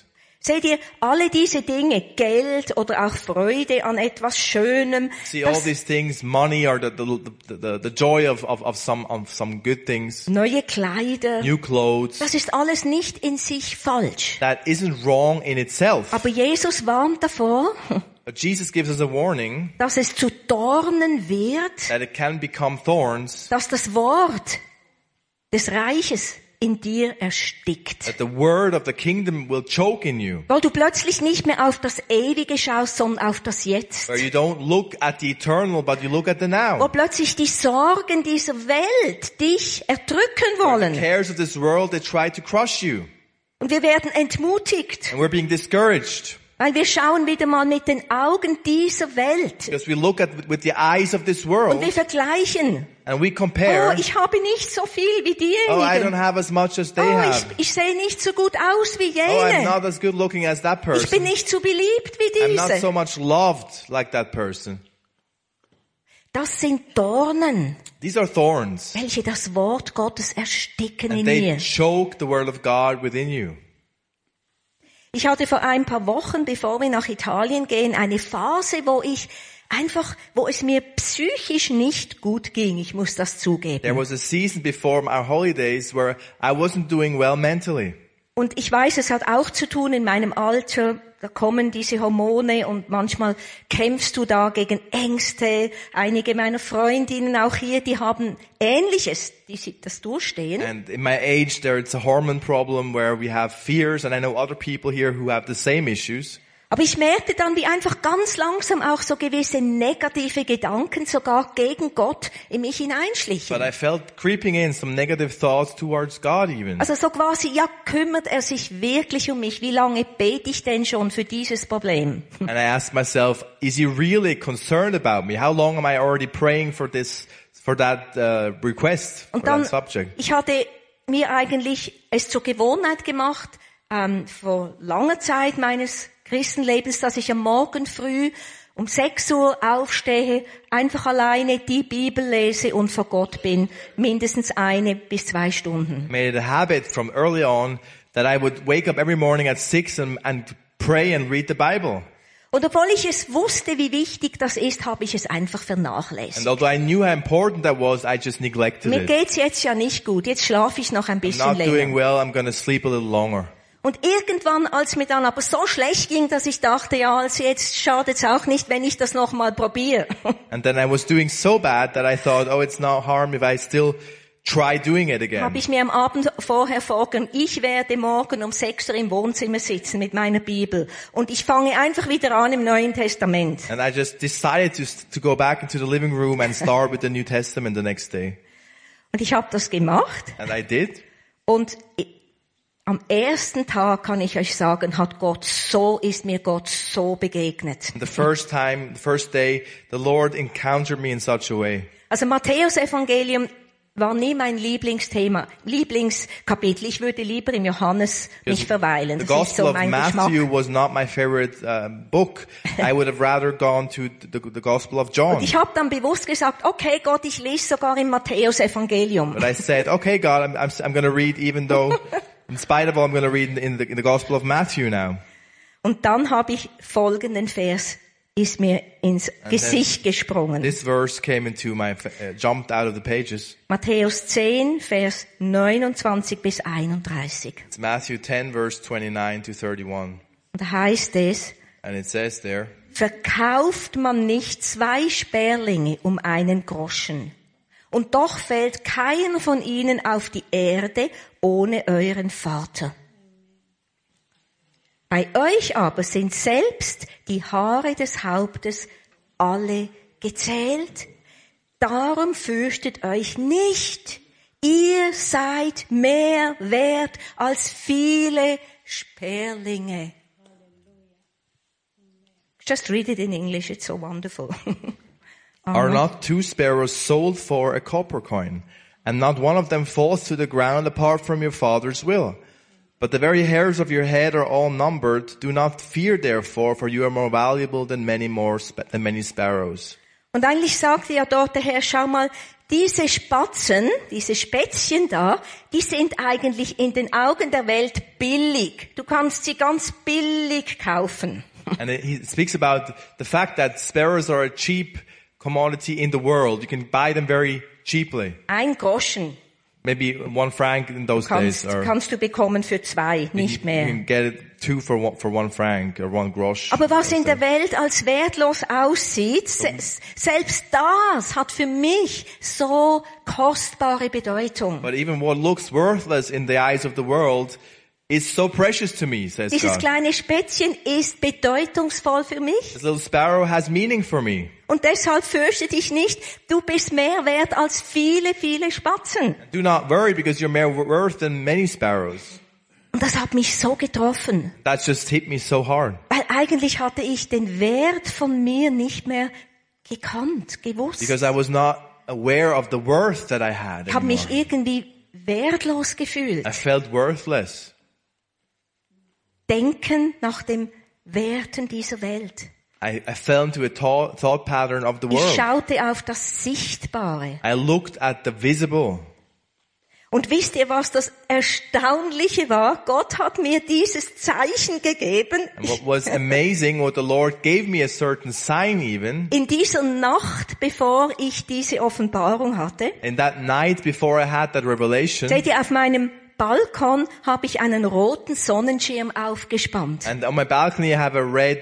Seht ihr, alle diese Dinge, Geld oder auch Freude an etwas Schönem, See, all these things, money or the joy of some good things, neue Kleider, new clothes, das ist alles nicht in sich falsch. that isn't wrong in itself. Aber Jesus warnt davor, But Jesus gives us a warning dass es zu Dornen wird, that it can become thorns, dass das Wort des Reiches in dir erstickt. that the word of the kingdom will choke in you, Weil du plötzlich nicht mehr auf das Ewige schaust, sondern auf das Jetzt. where you don't look at the eternal, but you look at the Wo now. plötzlich die Sorgen dieser Welt dich erdrücken The wollen. cares of this world, they try to crush you. Und wir werden entmutigt, And we're being discouraged weil wir schauen wieder mal mit den Augen dieser Welt. because we look at with the eyes of this Und wir world vergleichen. and we Oh, compare. ich habe nicht so viel wie Oh, I don't diejenigen. have as much as they Oh, have. ich sehe nicht so gut aus wie Oh, I'm jene. not as good looking as that Ich bin person. nicht so beliebt wie I'm not so diese. much loved like that person. Das sind Dornen, These are thorns, welche das Wort Gottes ersticken and in they mir. choke the word of God within you. Ich hatte vor ein paar Wochen, bevor wir nach Italien gehen, eine Phase, wo es mir psychisch nicht gut ging. Ich muss das There zugeben. was a season before our holidays where I wasn't doing well mentally. Und ich weiß, es hat auch zu tun in meinem Alter. Da kommen diese Hormone und manchmal kämpfst du da gegen Ängste. Einige meiner Freundinnen auch hier, die haben Ähnliches, die das durchstehen. And in my age, there's a hormone problem where we have fears, and I know other people here who have the same issues. Aber ich merkte dann, wie einfach ganz langsam auch so gewisse negative Gedanken sogar gegen Gott in mich hineinschlichen. But I felt creeping in some negative thoughts towards God even. Also so quasi, ja, kümmert er sich wirklich um mich? Wie lange bete ich denn schon für dieses Problem? And I asked myself, is he really concerned about me? How long am I already praying for that request, for Und dann, that subject? ich hatte mir eigentlich es zur Gewohnheit gemacht, vor langer Zeit meines Christenlebens, dass ich am Morgen früh um 6 Uhr aufstehe, einfach alleine die Bibel lese und vor Gott bin, mindestens 1 bis 2 Stunden. Made it a habit from early on that I would wake up every morning at 6 and pray and read the Bible. Und obwohl ich es wusste, wie wichtig das ist, habe ich es einfach vernachlässigt. And although I knew how important that was, I just neglected Mir it. geht's jetzt ja nicht gut. Jetzt schlafe ich noch ein I'm bisschen not doing länger. well, I'm going to sleep a little longer. Und irgendwann, als mir dann aber so schlecht ging, dass ich dachte, ja, also jetzt schadet's auch nicht, wenn ich das noch mal probiere. And then I was doing so bad that I thought, oh, it's not harm if I still try doing it again. Habe ich mir am Abend vorher vorgenommen, ich werde morgen um 6 Uhr im Wohnzimmer sitzen mit meiner Bibel. Und ich fange einfach wieder an im Neuen Testament. And I just decided to go back into the living room and start with the New Testament the next day. Und ich habe das gemacht. And I did. Und am ersten Tag kann ich euch sagen, ist mir Gott so begegnet. And the first day, the Lord encountered me in such a way. Also Matthäus Evangelium war nie mein Lieblingskapitel. Ich würde lieber im Johannes mich verweilen. The Das ist Gospel so of mein Matthew Geschmack. was not my favorite book. I would have rather gone to the Gospel of John. Und ich habe dann bewusst gesagt, okay Gott, ich lese sogar im Matthäus Evangelium. But I said, okay, God, I'm going to read, even though, in spite of all, I'm going to read in the Gospel of Matthew now. Und dann habe ich folgenden Vers, ist mir ins Gesicht gesprungen. This verse came into jumped out of the pages. Matthäus 10, Vers 29 bis 31. It's Matthew 10, verse 29 to 31. Und da heißt es, And it says there, verkauft man nicht 2 Sperlinge um 1 Groschen. Und doch fällt keiner von ihnen auf die Erde ohne euren Vater. Bei euch aber sind selbst die Haare des Hauptes alle gezählt. Darum fürchtet euch nicht. Ihr seid mehr wert als viele Sperlinge. Just read it in English, it's so wonderful. Are not 2 sparrows sold for a copper coin? And not one of them falls to the ground apart from your Father's will. But the very hairs of your head are all numbered. Do not fear therefore, for you are more valuable than many sparrows. Und eigentlich sagte ja dort der Herr, schau mal, diese Spatzen, diese Spätzchen da, die sind eigentlich in den Augen der Welt billig. Du kannst sie ganz billig kaufen. And he speaks about the fact that sparrows are a cheap commodity in the world. You can buy them very cheaply. 1 Groschen Maybe 1 franc in those days. kannst du bekommen für 2, nicht You mehr. can get it 2 for 1 franc or 1 grosch. Aber was in der Welt als wertlos aussieht, selbst das hat für mich so kostbare Bedeutung. But even what looks worthless in the eyes of the world is so precious to me, says Dieses God. kleine Spätzchen ist bedeutungsvoll für mich. This little sparrow has meaning for me. Und deshalb fürchte dich nicht, du bist mehr wert als viele, viele Spatzen. Do not worry because you're more worth than many sparrows. Und das hat mich so getroffen, That just hit me so hard. weil eigentlich hatte ich den Wert von mir nicht mehr gekannt, gewusst. Because I was not aware of the worth that I had Ich habe mich anymore. irgendwie wertlos gefühlt. I felt worthless. Denken nach dem Werten dieser Welt. I fell into a thought pattern of the Ich world. schaute auf das Sichtbare. I looked at the visible. Und wisst ihr, was das Erstaunliche war? Gott hat mir dieses Zeichen gegeben. And what was amazing, what the Lord gave me a certain sign even, In dieser Nacht, bevor ich diese Offenbarung hatte, in that night before I had that revelation, seht ihr, auf meinem Balkon habe ich einen roten Sonnenschirm aufgespannt. and on my balcony I have a red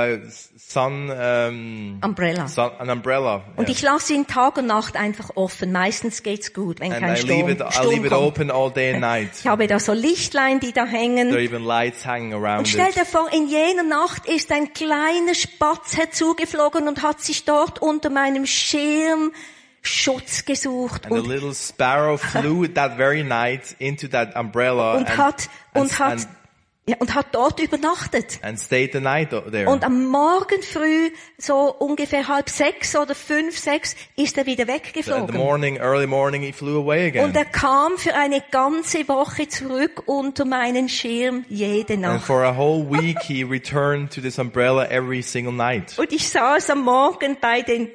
Umbrella. an umbrella. Und Yeah. ich lasse ihn Tag und Nacht einfach offen. Meistens geht's gut, wenn And kein I leave it Sturm kommt. open all day and night. Ich habe da so Lichtlein, die da There are hängen. even lights hanging around Und stell it. dir vor, in jener Nacht ist ein kleiner Spatz herzugeflogen und hat sich dort unter meinem Schirm Schutz gesucht And a und little sparrow flew that very night into that umbrella und hat dort übernachtet. and stayed the night there. Und am Morgen früh, so ungefähr 5:30 oder 5:30, ist er wieder So at weggeflogen. early morning, he flew away Und again. er kam für eine ganze Woche zurück unter meinen Schirm jede And Nacht. for a whole week, he returned to this umbrella every single night. Und ich saß am Morgen bei dem,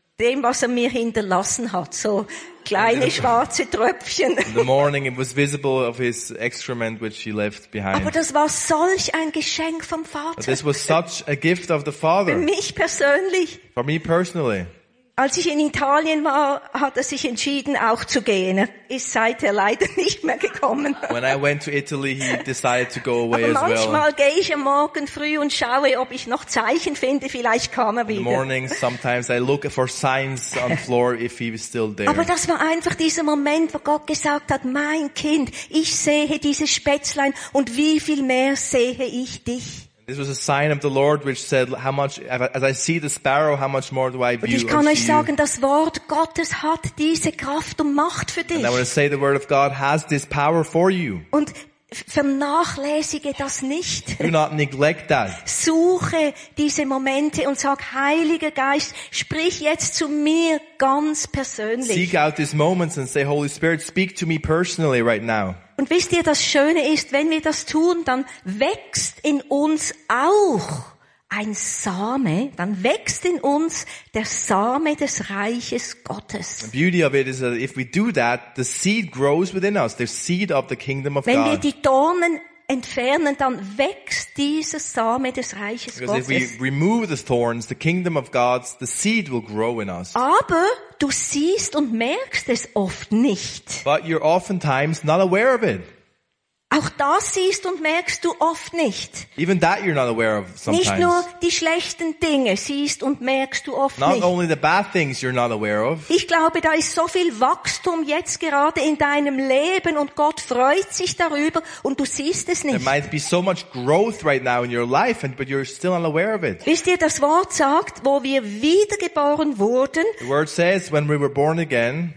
was er mir hinterlassen hat, so kleine schwarze Tröpfchen. In the morning, it was visible of his excrement which he left Aber behind. das war solch ein Geschenk vom But Vater. this was such a gift of the Für Father, mich persönlich. for me personally. Als ich in Italien war, hat er sich entschieden, auch zu gehen. Er ist seither leider nicht mehr gekommen. When I went to Italy, he decided to go away Aber as well. manchmal gehe ich am Morgen früh und schaue, ob ich noch Zeichen finde. Vielleicht kam er In the wieder. morning, sometimes I look for signs on the floor if he was still there. Aber das war einfach dieser Moment, wo Gott gesagt hat, mein Kind, ich sehe dieses Spätzlein und wie viel mehr sehe ich dich. This was a sign of the Lord which said, how much, as I see the sparrow, how much more do I Und view ich or kann euch see you? sagen, das Wort Gottes hat diese Kraft und Macht für dich. And I want to say the word of God has this power for you. Und vernachlässige das nicht. Do not neglect that. Suche diese Momente und sag, Heiliger Geist, sprich jetzt zu mir ganz persönlich. Seek out these moments and say, Holy Spirit, speak to me personally right now. Und wisst ihr, das Schöne ist, wenn wir das tun, dann wächst in uns auch ein Same, dann wächst in uns der Same des Reiches Gottes. The beauty of it is that if we do that, the seed grows within us, the seed of the kingdom of Wenn wir God. die Dornen entfernen, dann wächst dieser Same des Reiches Because if we Gottes. remove the thorns, the kingdom of God's, the seed will grow in us. Aber du siehst und merkst es oft nicht. But you're oftentimes not aware of it. Auch das siehst und merkst du oft nicht. Even that you're not aware of Nicht nur sometimes. die schlechten Dinge siehst und merkst du oft Not nicht. only the bad things you're not aware of. Ich glaube, da ist so viel Wachstum jetzt gerade in deinem Leben und Gott freut sich darüber und du siehst es There nicht. might be so much growth right now in your life, but you're still not aware of it. Wisst ihr, das Wort sagt, wo wir wiedergeboren wurden, The word says, when we were born again,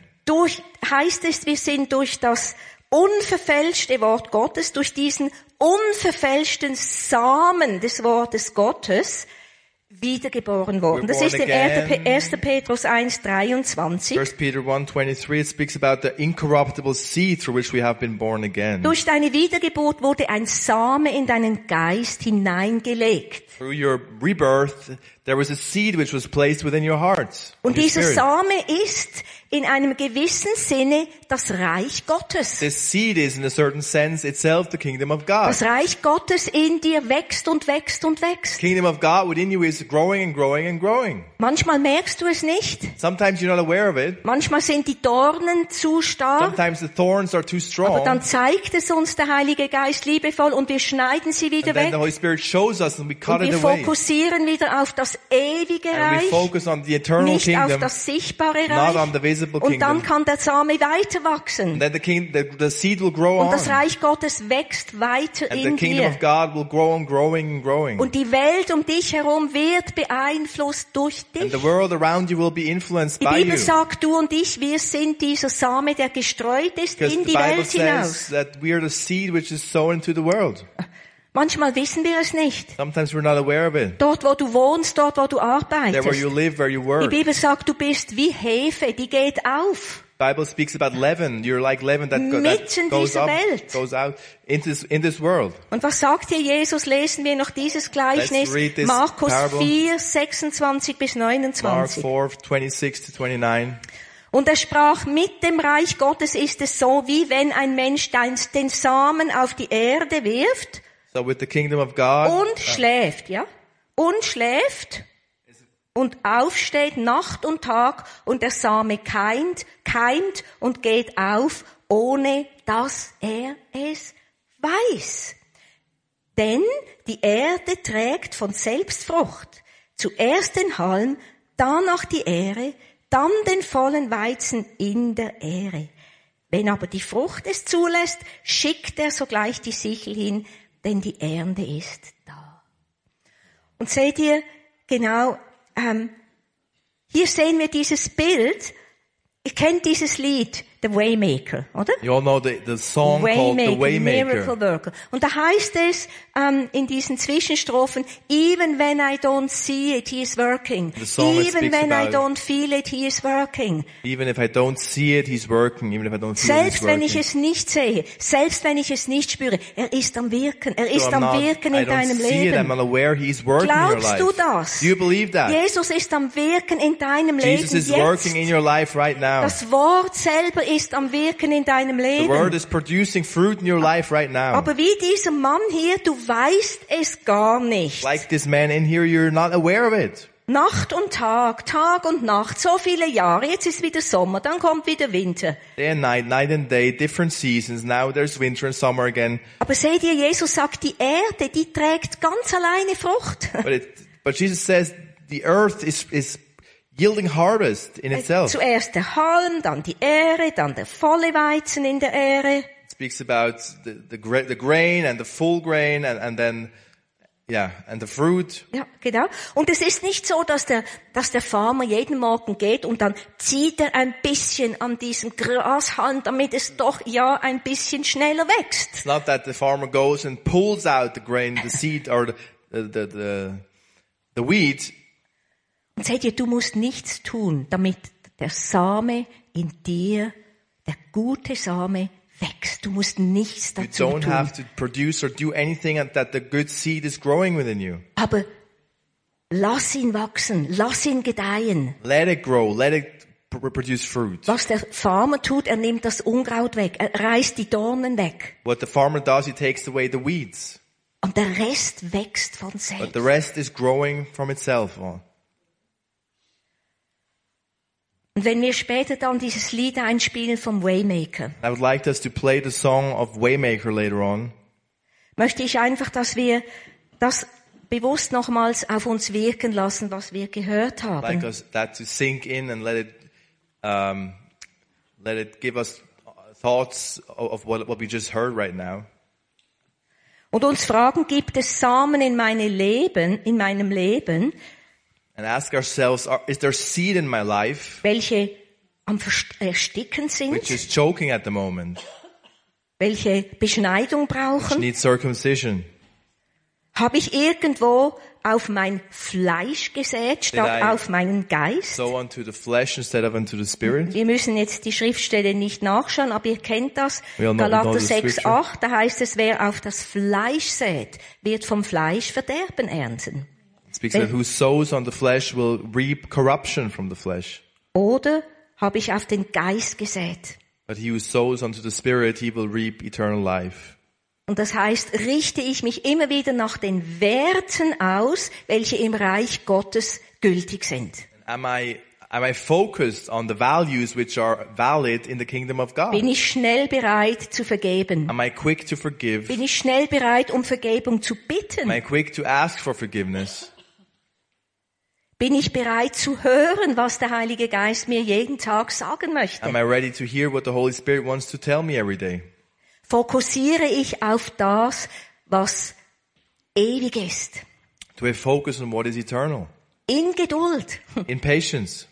heißt es, wir sind durch das unverfälschte Wort Gottes, durch diesen unverfälschten Samen des Wortes Gottes wiedergeboren worden. Das We're ist born in again. 1. Petrus 1,23. 1 Peter 1:23, it speaks about the incorruptible seed through which we have been born again. Durch deine Wiedergeburt wurde ein Same in deinen Geist hineingelegt. Through your rebirth, there was a seed which was placed within your heart. Und your dieser spirit. Same ist in einem gewissen Sinne das Reich Gottes. This seed is, in a certain sense, itself the kingdom of God. Das Reich Gottes in dir wächst und wächst und wächst. The kingdom of God within you is growing and growing and growing. Manchmal merkst du es nicht. Sometimes you're not aware of it. Manchmal sind die Dornen zu stark. Sometimes the thorns are too Aber strong. dann zeigt es uns der Heilige Geist liebevoll und wir schneiden sie wieder And then weg. the Holy Spirit shows us and we cut Und it wir away. fokussieren wieder auf das ewige And we Reich, focus on the eternal nicht auf kingdom, das sichtbare not on Reich. the visible Und dann kingdom. kann der Same weiter wachsen. And then the seed will grow Und das on. Reich Gottes wächst weiter And the in kingdom dir. of God will grow on growing and growing. Und die Welt um dich herum wird beeinflusst durch And dich. the world around you will be influenced Die by Bibel you. sagt, du und ich, wir sind dieser Same, der gestreut ist Because in the die Bible Welt hinaus. says that we are the seed which is sown into the world. Manchmal wissen wir es nicht. Sometimes we're not aware of it. Dort, wo du wohnst, dort, wo du There where arbeitest. you live, where you Die work. Bibel sagt, du bist wie Hefe, die geht auf. Bible speaks about leaven. You're like leaven that Mitten goes dieser up, Welt. goes out in this world. Und was sagt hier Jesus? Lesen wir noch dieses Gleichnis. Let's read this Markus parable. 4, 26 bis Mark 29. 4:26 to 29. Und er sprach, mit dem Reich Gottes ist es so, wie wenn ein Mensch den Samen auf die Erde wirft So with the kingdom of God, und schläft, ja? Und schläft und aufsteht Nacht und Tag und der Same keimt und geht auf, ohne dass er es weiß. Denn die Erde trägt von selbst Frucht. Zuerst den Halm, danach die Ähre, dann den vollen Weizen in der Ähre. Wenn aber die Frucht es zulässt, schickt er sogleich die Sichel hin, denn die Ernte ist da. Und seht ihr, genau, hier sehen wir dieses Bild. Ihr kennt dieses Lied, The Waymaker, oder? you all know the song called The Miracle Waymaker. Worker. Und da heißt es in diesen Zwischenstrophen, even when I don't see it, he is working. The song Even speaks when I about don't feel it, he is working. Even if I don't see it, he's working. Even if I don't feel it, he's Selbst wenn ich working. es nicht sehe, selbst wenn ich es nicht spüre, er ist am Wirken. Er ist So am I Wirken in don't deinem see it, I'm Leben. not aware he's working in your Glaubst life. du das? Do you believe that? Jesus ist am Wirken in deinem Jesus Leben is working in jetzt. your life right now. Das Wort selber ist am Wirken in deinem The word Leben. is producing fruit in your life right now. Aber wie dieser Mann hier, du weißt es gar nicht. Like this man in here, you're not aware of it. Nacht und Tag, Tag und Nacht, so viele Jahre. Jetzt ist wieder Sommer, dann kommt wieder Winter. Day and night and day, different seasons. Now there's winter and summer again. Aber seht ihr, Jesus sagt, die Erde, die trägt ganz alleine Frucht. But Jesus says the earth is yielding harvest in itself. Zuerst der Halm, dann die Ähre, dann der volle Weizen in der Ähre. It speaks about the grain and the full grain and then, yeah, and the fruit. Ja, genau. Und es ist nicht so, dass der Farmer jeden Morgen geht und dann zieht er ein bisschen an diesem Grashalm, damit es doch ja ein bisschen schneller wächst. It's not that the farmer goes and pulls out the grain, the seed or the wheat. Und seht ihr, du musst nichts tun, damit der Same in dir, der gute Same, wächst. Du musst nichts You dazu don't tun. have to produce or do anything that the good seed is growing within you. Aber lass ihn wachsen, lass ihn gedeihen. Let it grow. Let it produce fruit. Was der Farmer tut, er nimmt das Unkraut weg, er reißt die Dornen weg. What the farmer does, he takes away the weeds. Und der Rest wächst von But selbst. the rest is growing from itself. Und wenn wir später dann dieses Lied einspielen vom Waymaker, I would like us to play the song of Waymaker later on. möchte ich einfach, dass wir das bewusst nochmals auf uns wirken lassen, was wir gehört Like haben. us that to sink in and let it give us thoughts of what we just heard right now. Und uns fragen, gibt es Samen in meinem Leben, And ask ourselves, is there seed in my life welche am Ersticken which sind, is choking at the moment, welche Beschneidung which brauchen? needs circumcision? Habe ich irgendwo auf mein Fleisch gesät, statt I auf meinen Geist? So unto the flesh instead of unto the spirit? Wir müssen jetzt die Schriftstelle nicht nachschauen, aber ihr kennt das. We all know Galater the 6, scripture. 8, da heißt es, wer auf das Fleisch sät, wird vom Fleisch Verderben ernten. speaks that who sows on the flesh will reap corruption from the flesh. Oder habe ich auf den Geist gesät? But he who sows unto the Spirit, he will reap eternal life. Und das heißt, richte ich mich immer wieder nach den Werten aus, welche im Reich Gottes gültig sind. Am I focused on the values which are valid in the kingdom of God? Bin ich schnell bereit zu vergeben? Am I quick to forgive? Bin ich schnell bereit, um Vergebung zu bitten? Am I quick to ask for forgiveness? Bin ich bereit zu hören, was der Heilige Geist mir jeden Tag sagen möchte? Am I ready to hear what the Holy Spirit wants to tell me every day? Fokussiere ich auf das, was ewig ist? Do I focus on what is eternal? In Geduld. In patience?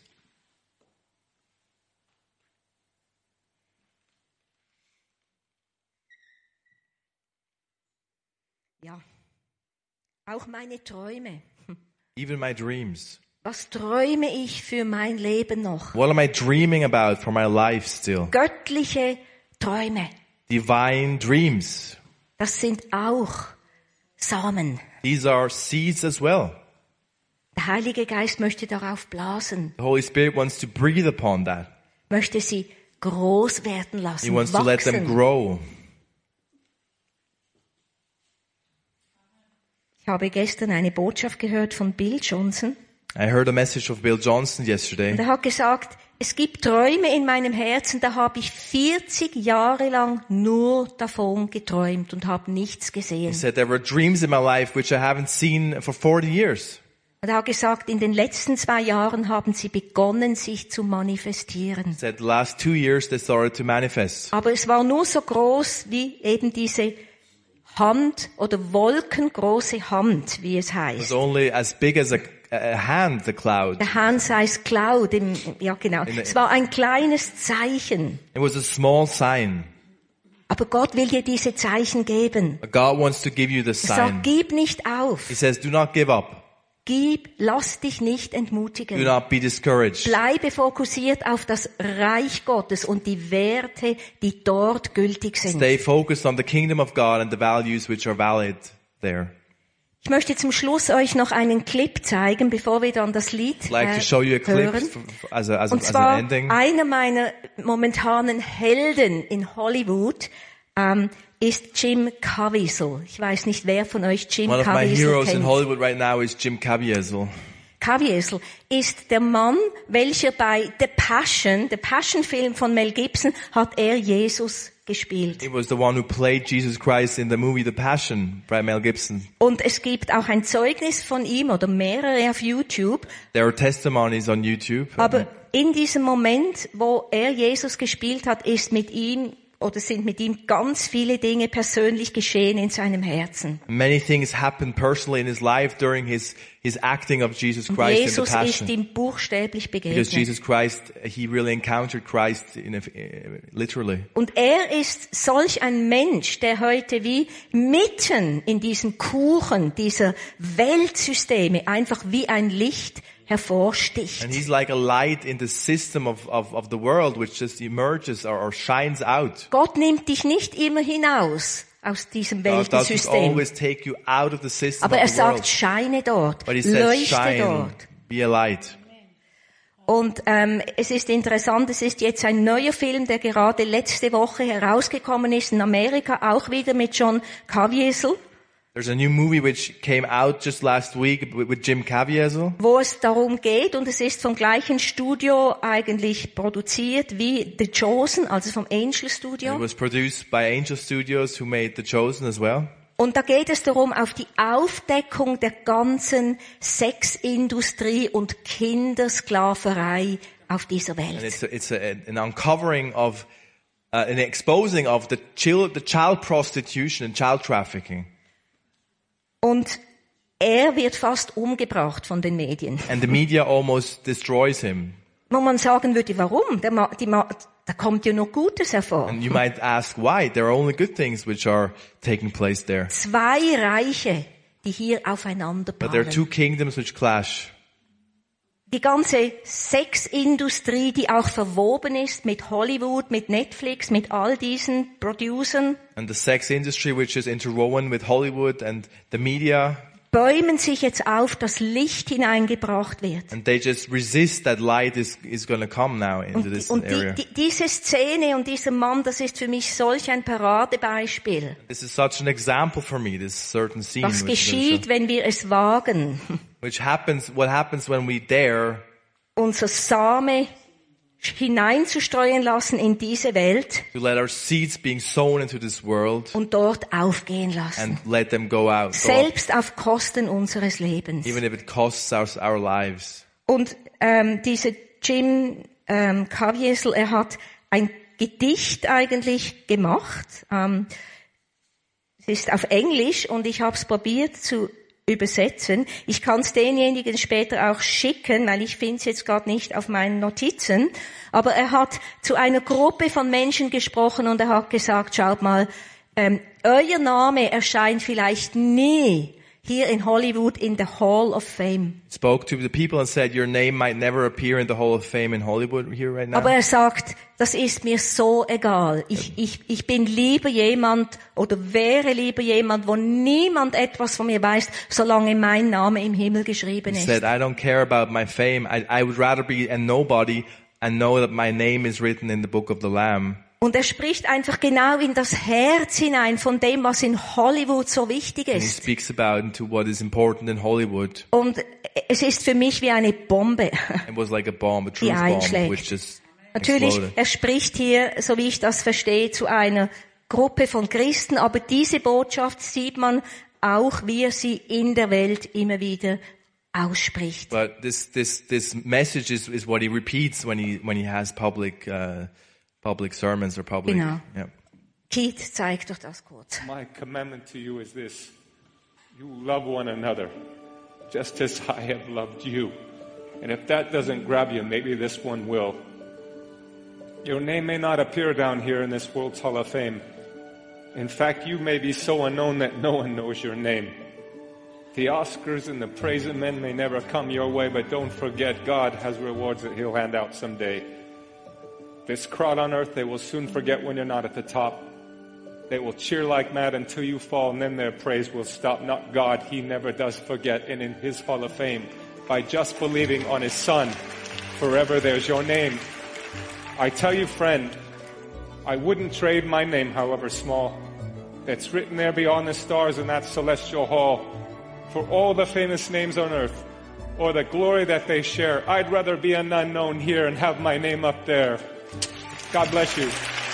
Ja. Auch meine Träume. Even my dreams. Was träume ich für mein Leben noch? What am I dreaming about for my life still? Göttliche Träume. Divine dreams. Das sind auch Samen. These are seeds as well. Der Heilige Geist möchte darauf blasen, The Holy Spirit wants to breathe upon that. möchte sie groß werden lassen, He wants to let them wachsen. grow. Ich habe gestern eine Botschaft gehört von Bill Johnson. I heard a message of Bill Johnson yesterday. Und er hat gesagt, es gibt Träume in meinem Herzen, da habe ich 40 Jahre lang nur davon geträumt und habe nichts He gesehen. said there were dreams in my life which I haven't seen for 40 years. Und er hat gesagt, in den letzten 2 Jahren haben sie begonnen, sich zu manifestieren. He said the last 2 years they started to manifest. Aber es war nur so groß wie eben diese Hand oder wolkengroße Hand, wie es It was heißt. only as big as a hand, the cloud. Der Hand-size Cloud, ja genau. Es war ein kleines Zeichen. It was a small sign. Aber Gott will dir diese Zeichen geben. But God wants to give you the Er sagt, sign. gib nicht auf. He says, do not give up. Lass dich nicht Do entmutigen. not be discouraged. Bleibe fokussiert auf das Reich Gottes und die Werte, die dort gültig sind. Stay focused on the kingdom of God and the values which are valid there. Ich möchte zum Schluss euch noch einen Clip zeigen, bevor wir dann das Lied I'd like to show you a clip hören. as Und an zwar ending. einer meiner momentanen Helden in Hollywood ist Jim Caviezel. Ich weiß nicht, wer von euch Jim One of my Caviezel heroes in kennt. Hollywood right now is Jim Caviezel. Caviezel ist der Mann, welcher bei The Passion-Film von Mel Gibson, hat er Jesus gespielt. He was the one who played Jesus Christ in the movie The Passion by Mel Gibson. Und es gibt auch ein Zeugnis von ihm oder mehrere auf YouTube. There are testimonies on YouTube. Aber in diesem Moment, wo er Jesus gespielt hat, sind mit ihm ganz viele Dinge persönlich geschehen in seinem Herzen. Many things happened personally in his life during his acting of Jesus Und Christ in Jesus The ist Passion. ihm buchstäblich Because begegnet. Jesus Christ, he really encountered Christ literally. Und er ist solch ein Mensch, der heute wie mitten in diesem Kuchen dieser Weltsysteme einfach wie ein Licht hervorsticht. And he's like a light in the system of the world which just emerges or shines out. Gott nimmt dich nicht immer hinaus aus diesem God doesn't Weltsystem. always take you out of the system Aber of er the sagt, world. scheine dort, But he says, leuchte shine, dort. be a light. Und es ist interessant, es ist jetzt ein neuer Film, der gerade letzte Woche herausgekommen ist in Amerika, auch wieder mit John Caviezel, There's a new movie which came out just last week with Jim Caviezel. wo es darum geht, und es ist vom gleichen Studio eigentlich produziert wie The Chosen, also vom Angel It Studio. was produced by Angel Studios, who made The Chosen as well. Und da geht es darum, auf die Aufdeckung der ganzen Sexindustrie und Kindersklaverei auf dieser And Welt. it's an uncovering of, an exposing of the child prostitution and child trafficking. Und er wird fast umgebracht von den Medien. And the media almost destroys him. Wo man sagen würde, warum? Da kommt ja nur Gutes hervor. And you might ask why. There are only good things which are taking place there. 2 Reiche, die hier aufeinander But there are 2 prallen. kingdoms which clash. Die ganze Sexindustrie, die auch verwoben ist mit Hollywood, mit Netflix, mit all diesen Producern. And the sex industry which is interwoven with Hollywood and the media. bäumen sich jetzt auf, dass Licht hineingebracht wird. And they just resist that light is going to come now into this area. Diese Szene und dieser Mann, das ist für mich solch ein Paradebeispiel. This is such an example for me, this certain scene. Was geschieht, wenn wir es wagen? What happens when we dare unser Same hineinzustreuen lassen in diese Welt to let our seeds being sown into this world und dort aufgehen lassen. and let them go out, Selbst auf Kosten unseres Lebens. even if it costs us our lives. Und dieser Jim Caviezel, er hat ein Gedicht eigentlich gemacht. Es ist auf Englisch und ich habe es probiert zu übersetzen. Ich kann es denjenigen später auch schicken, weil ich finde es jetzt gerade nicht auf meinen Notizen. Aber er hat zu einer Gruppe von Menschen gesprochen und er hat gesagt, schaut mal, euer Name erscheint vielleicht nie hier in Hollywood in the Hall of Fame. Spoke to the people and said, your name might never appear in the Hall of Fame in Hollywood here right now. Aber er sagt, das ist mir so egal. Ich bin lieber jemand oder wäre lieber jemand, wo niemand etwas von mir weiß, solange mein Name im Himmel geschrieben He ist. said, I don't care about my fame. I would rather be a nobody and know that my name is written in the book of the Lamb. Und er spricht einfach genau in das Herz hinein von dem, was in Hollywood so wichtig And he ist. speaks about into what is important in Hollywood. Und es ist für mich wie eine Bombe. It was like a bomb, a Die truth bomb, einschlägt. which just Natürlich, exploded. er spricht hier, so wie ich das verstehe, zu einer Gruppe von Christen, aber diese Botschaft sieht man auch, wie er sie in der Welt immer wieder ausspricht. But this message is what he repeats when he has public sermons or public. Genau. Yeah. Keith, zeig doch das kurz. My commandment to you is this: you love one another, just as I have loved you. And if that doesn't grab you, maybe this one will. Your name may not appear down here in this world's Hall of Fame. In fact, you may be so unknown that no one knows your name. The Oscars and the praise of men may never come your way, but don't forget, God has rewards that He'll hand out someday. This crowd on earth, they will soon forget when you're not at the top. They will cheer like mad until you fall, and then their praise will stop. Not God, He never does forget. And in His Hall of Fame, by just believing on His Son, forever there's your name. I tell you, friend, I wouldn't trade my name, however small, that's written there beyond the stars in that celestial hall, for all the famous names on earth, or the glory that they share. I'd rather be an unknown here and have my name up there. God bless you.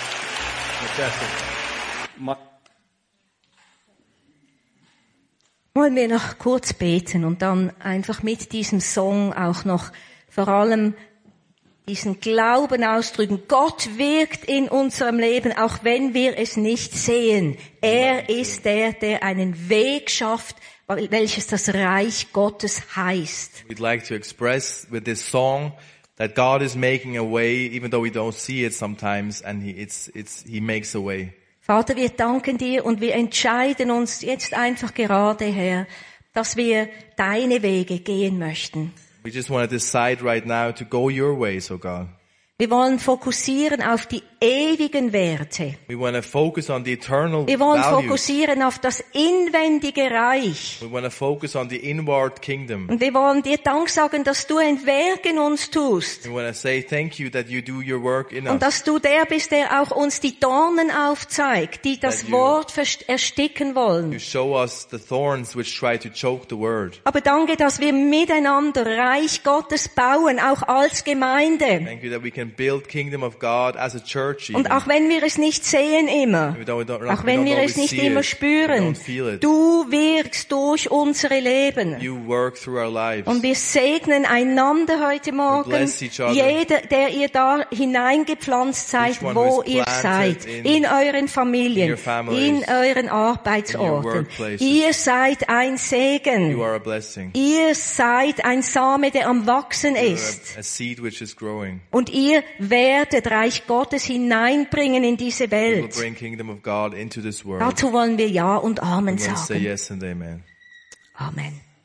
Wollen wir noch kurz beten und dann einfach mit diesem Song auch noch vor allem diesen Glauben ausdrücken. Gott wirkt in unserem Leben, auch wenn wir es nicht sehen. Er ist der einen Weg schafft, welches das Reich Gottes heißt. We'd like to express with this song that God is making a way, even though we don't see it sometimes, and He makes a way. Vater, wir danken dir und wir entscheiden uns jetzt einfach gerade, Herr, dass wir deine Wege gehen möchten. We just want to decide right now to go your ways, oh God. Wir wollen fokussieren auf die ewigen Werte. We want to focus on the eternal Wir wollen values. fokussieren auf das inwendige Reich. We want to focus on the inward kingdom. Und wir wollen dir Dank sagen, dass du ein Werk in uns tust. We want to say thank you that you do your work in Und us. dass du der bist, der auch uns die Dornen aufzeigt, die das That you- Wort ersticken You wollen. show us the thorns which try to choke the word. Aber danke, dass wir miteinander Reich Gottes bauen, auch als Gemeinde. Thank you that we can build kingdom of God as a church even. Und auch wenn wir es nicht sehen immer, auch wenn wir es nicht immer spüren, du wirkst durch unsere Leben. You work through our lives. Und wir segnen einander heute Morgen, bless each other. jeder, der ihr da hineingepflanzt seid, Each one wo who is ihr planted seid, in in euren Familien, your families, in euren in Arbeitsorten. your workplaces. Ihr seid ein You Segen. are a blessing. Ihr seid ein Same, der am Wachsen You are ist. a seed which is growing. Und ihr werdet Reich Gottes hineinbringen in diese We will Welt. bring kingdom of God into this world. Dazu wollen wir Ja und Amen We want to say sagen. yes and amen. Amen.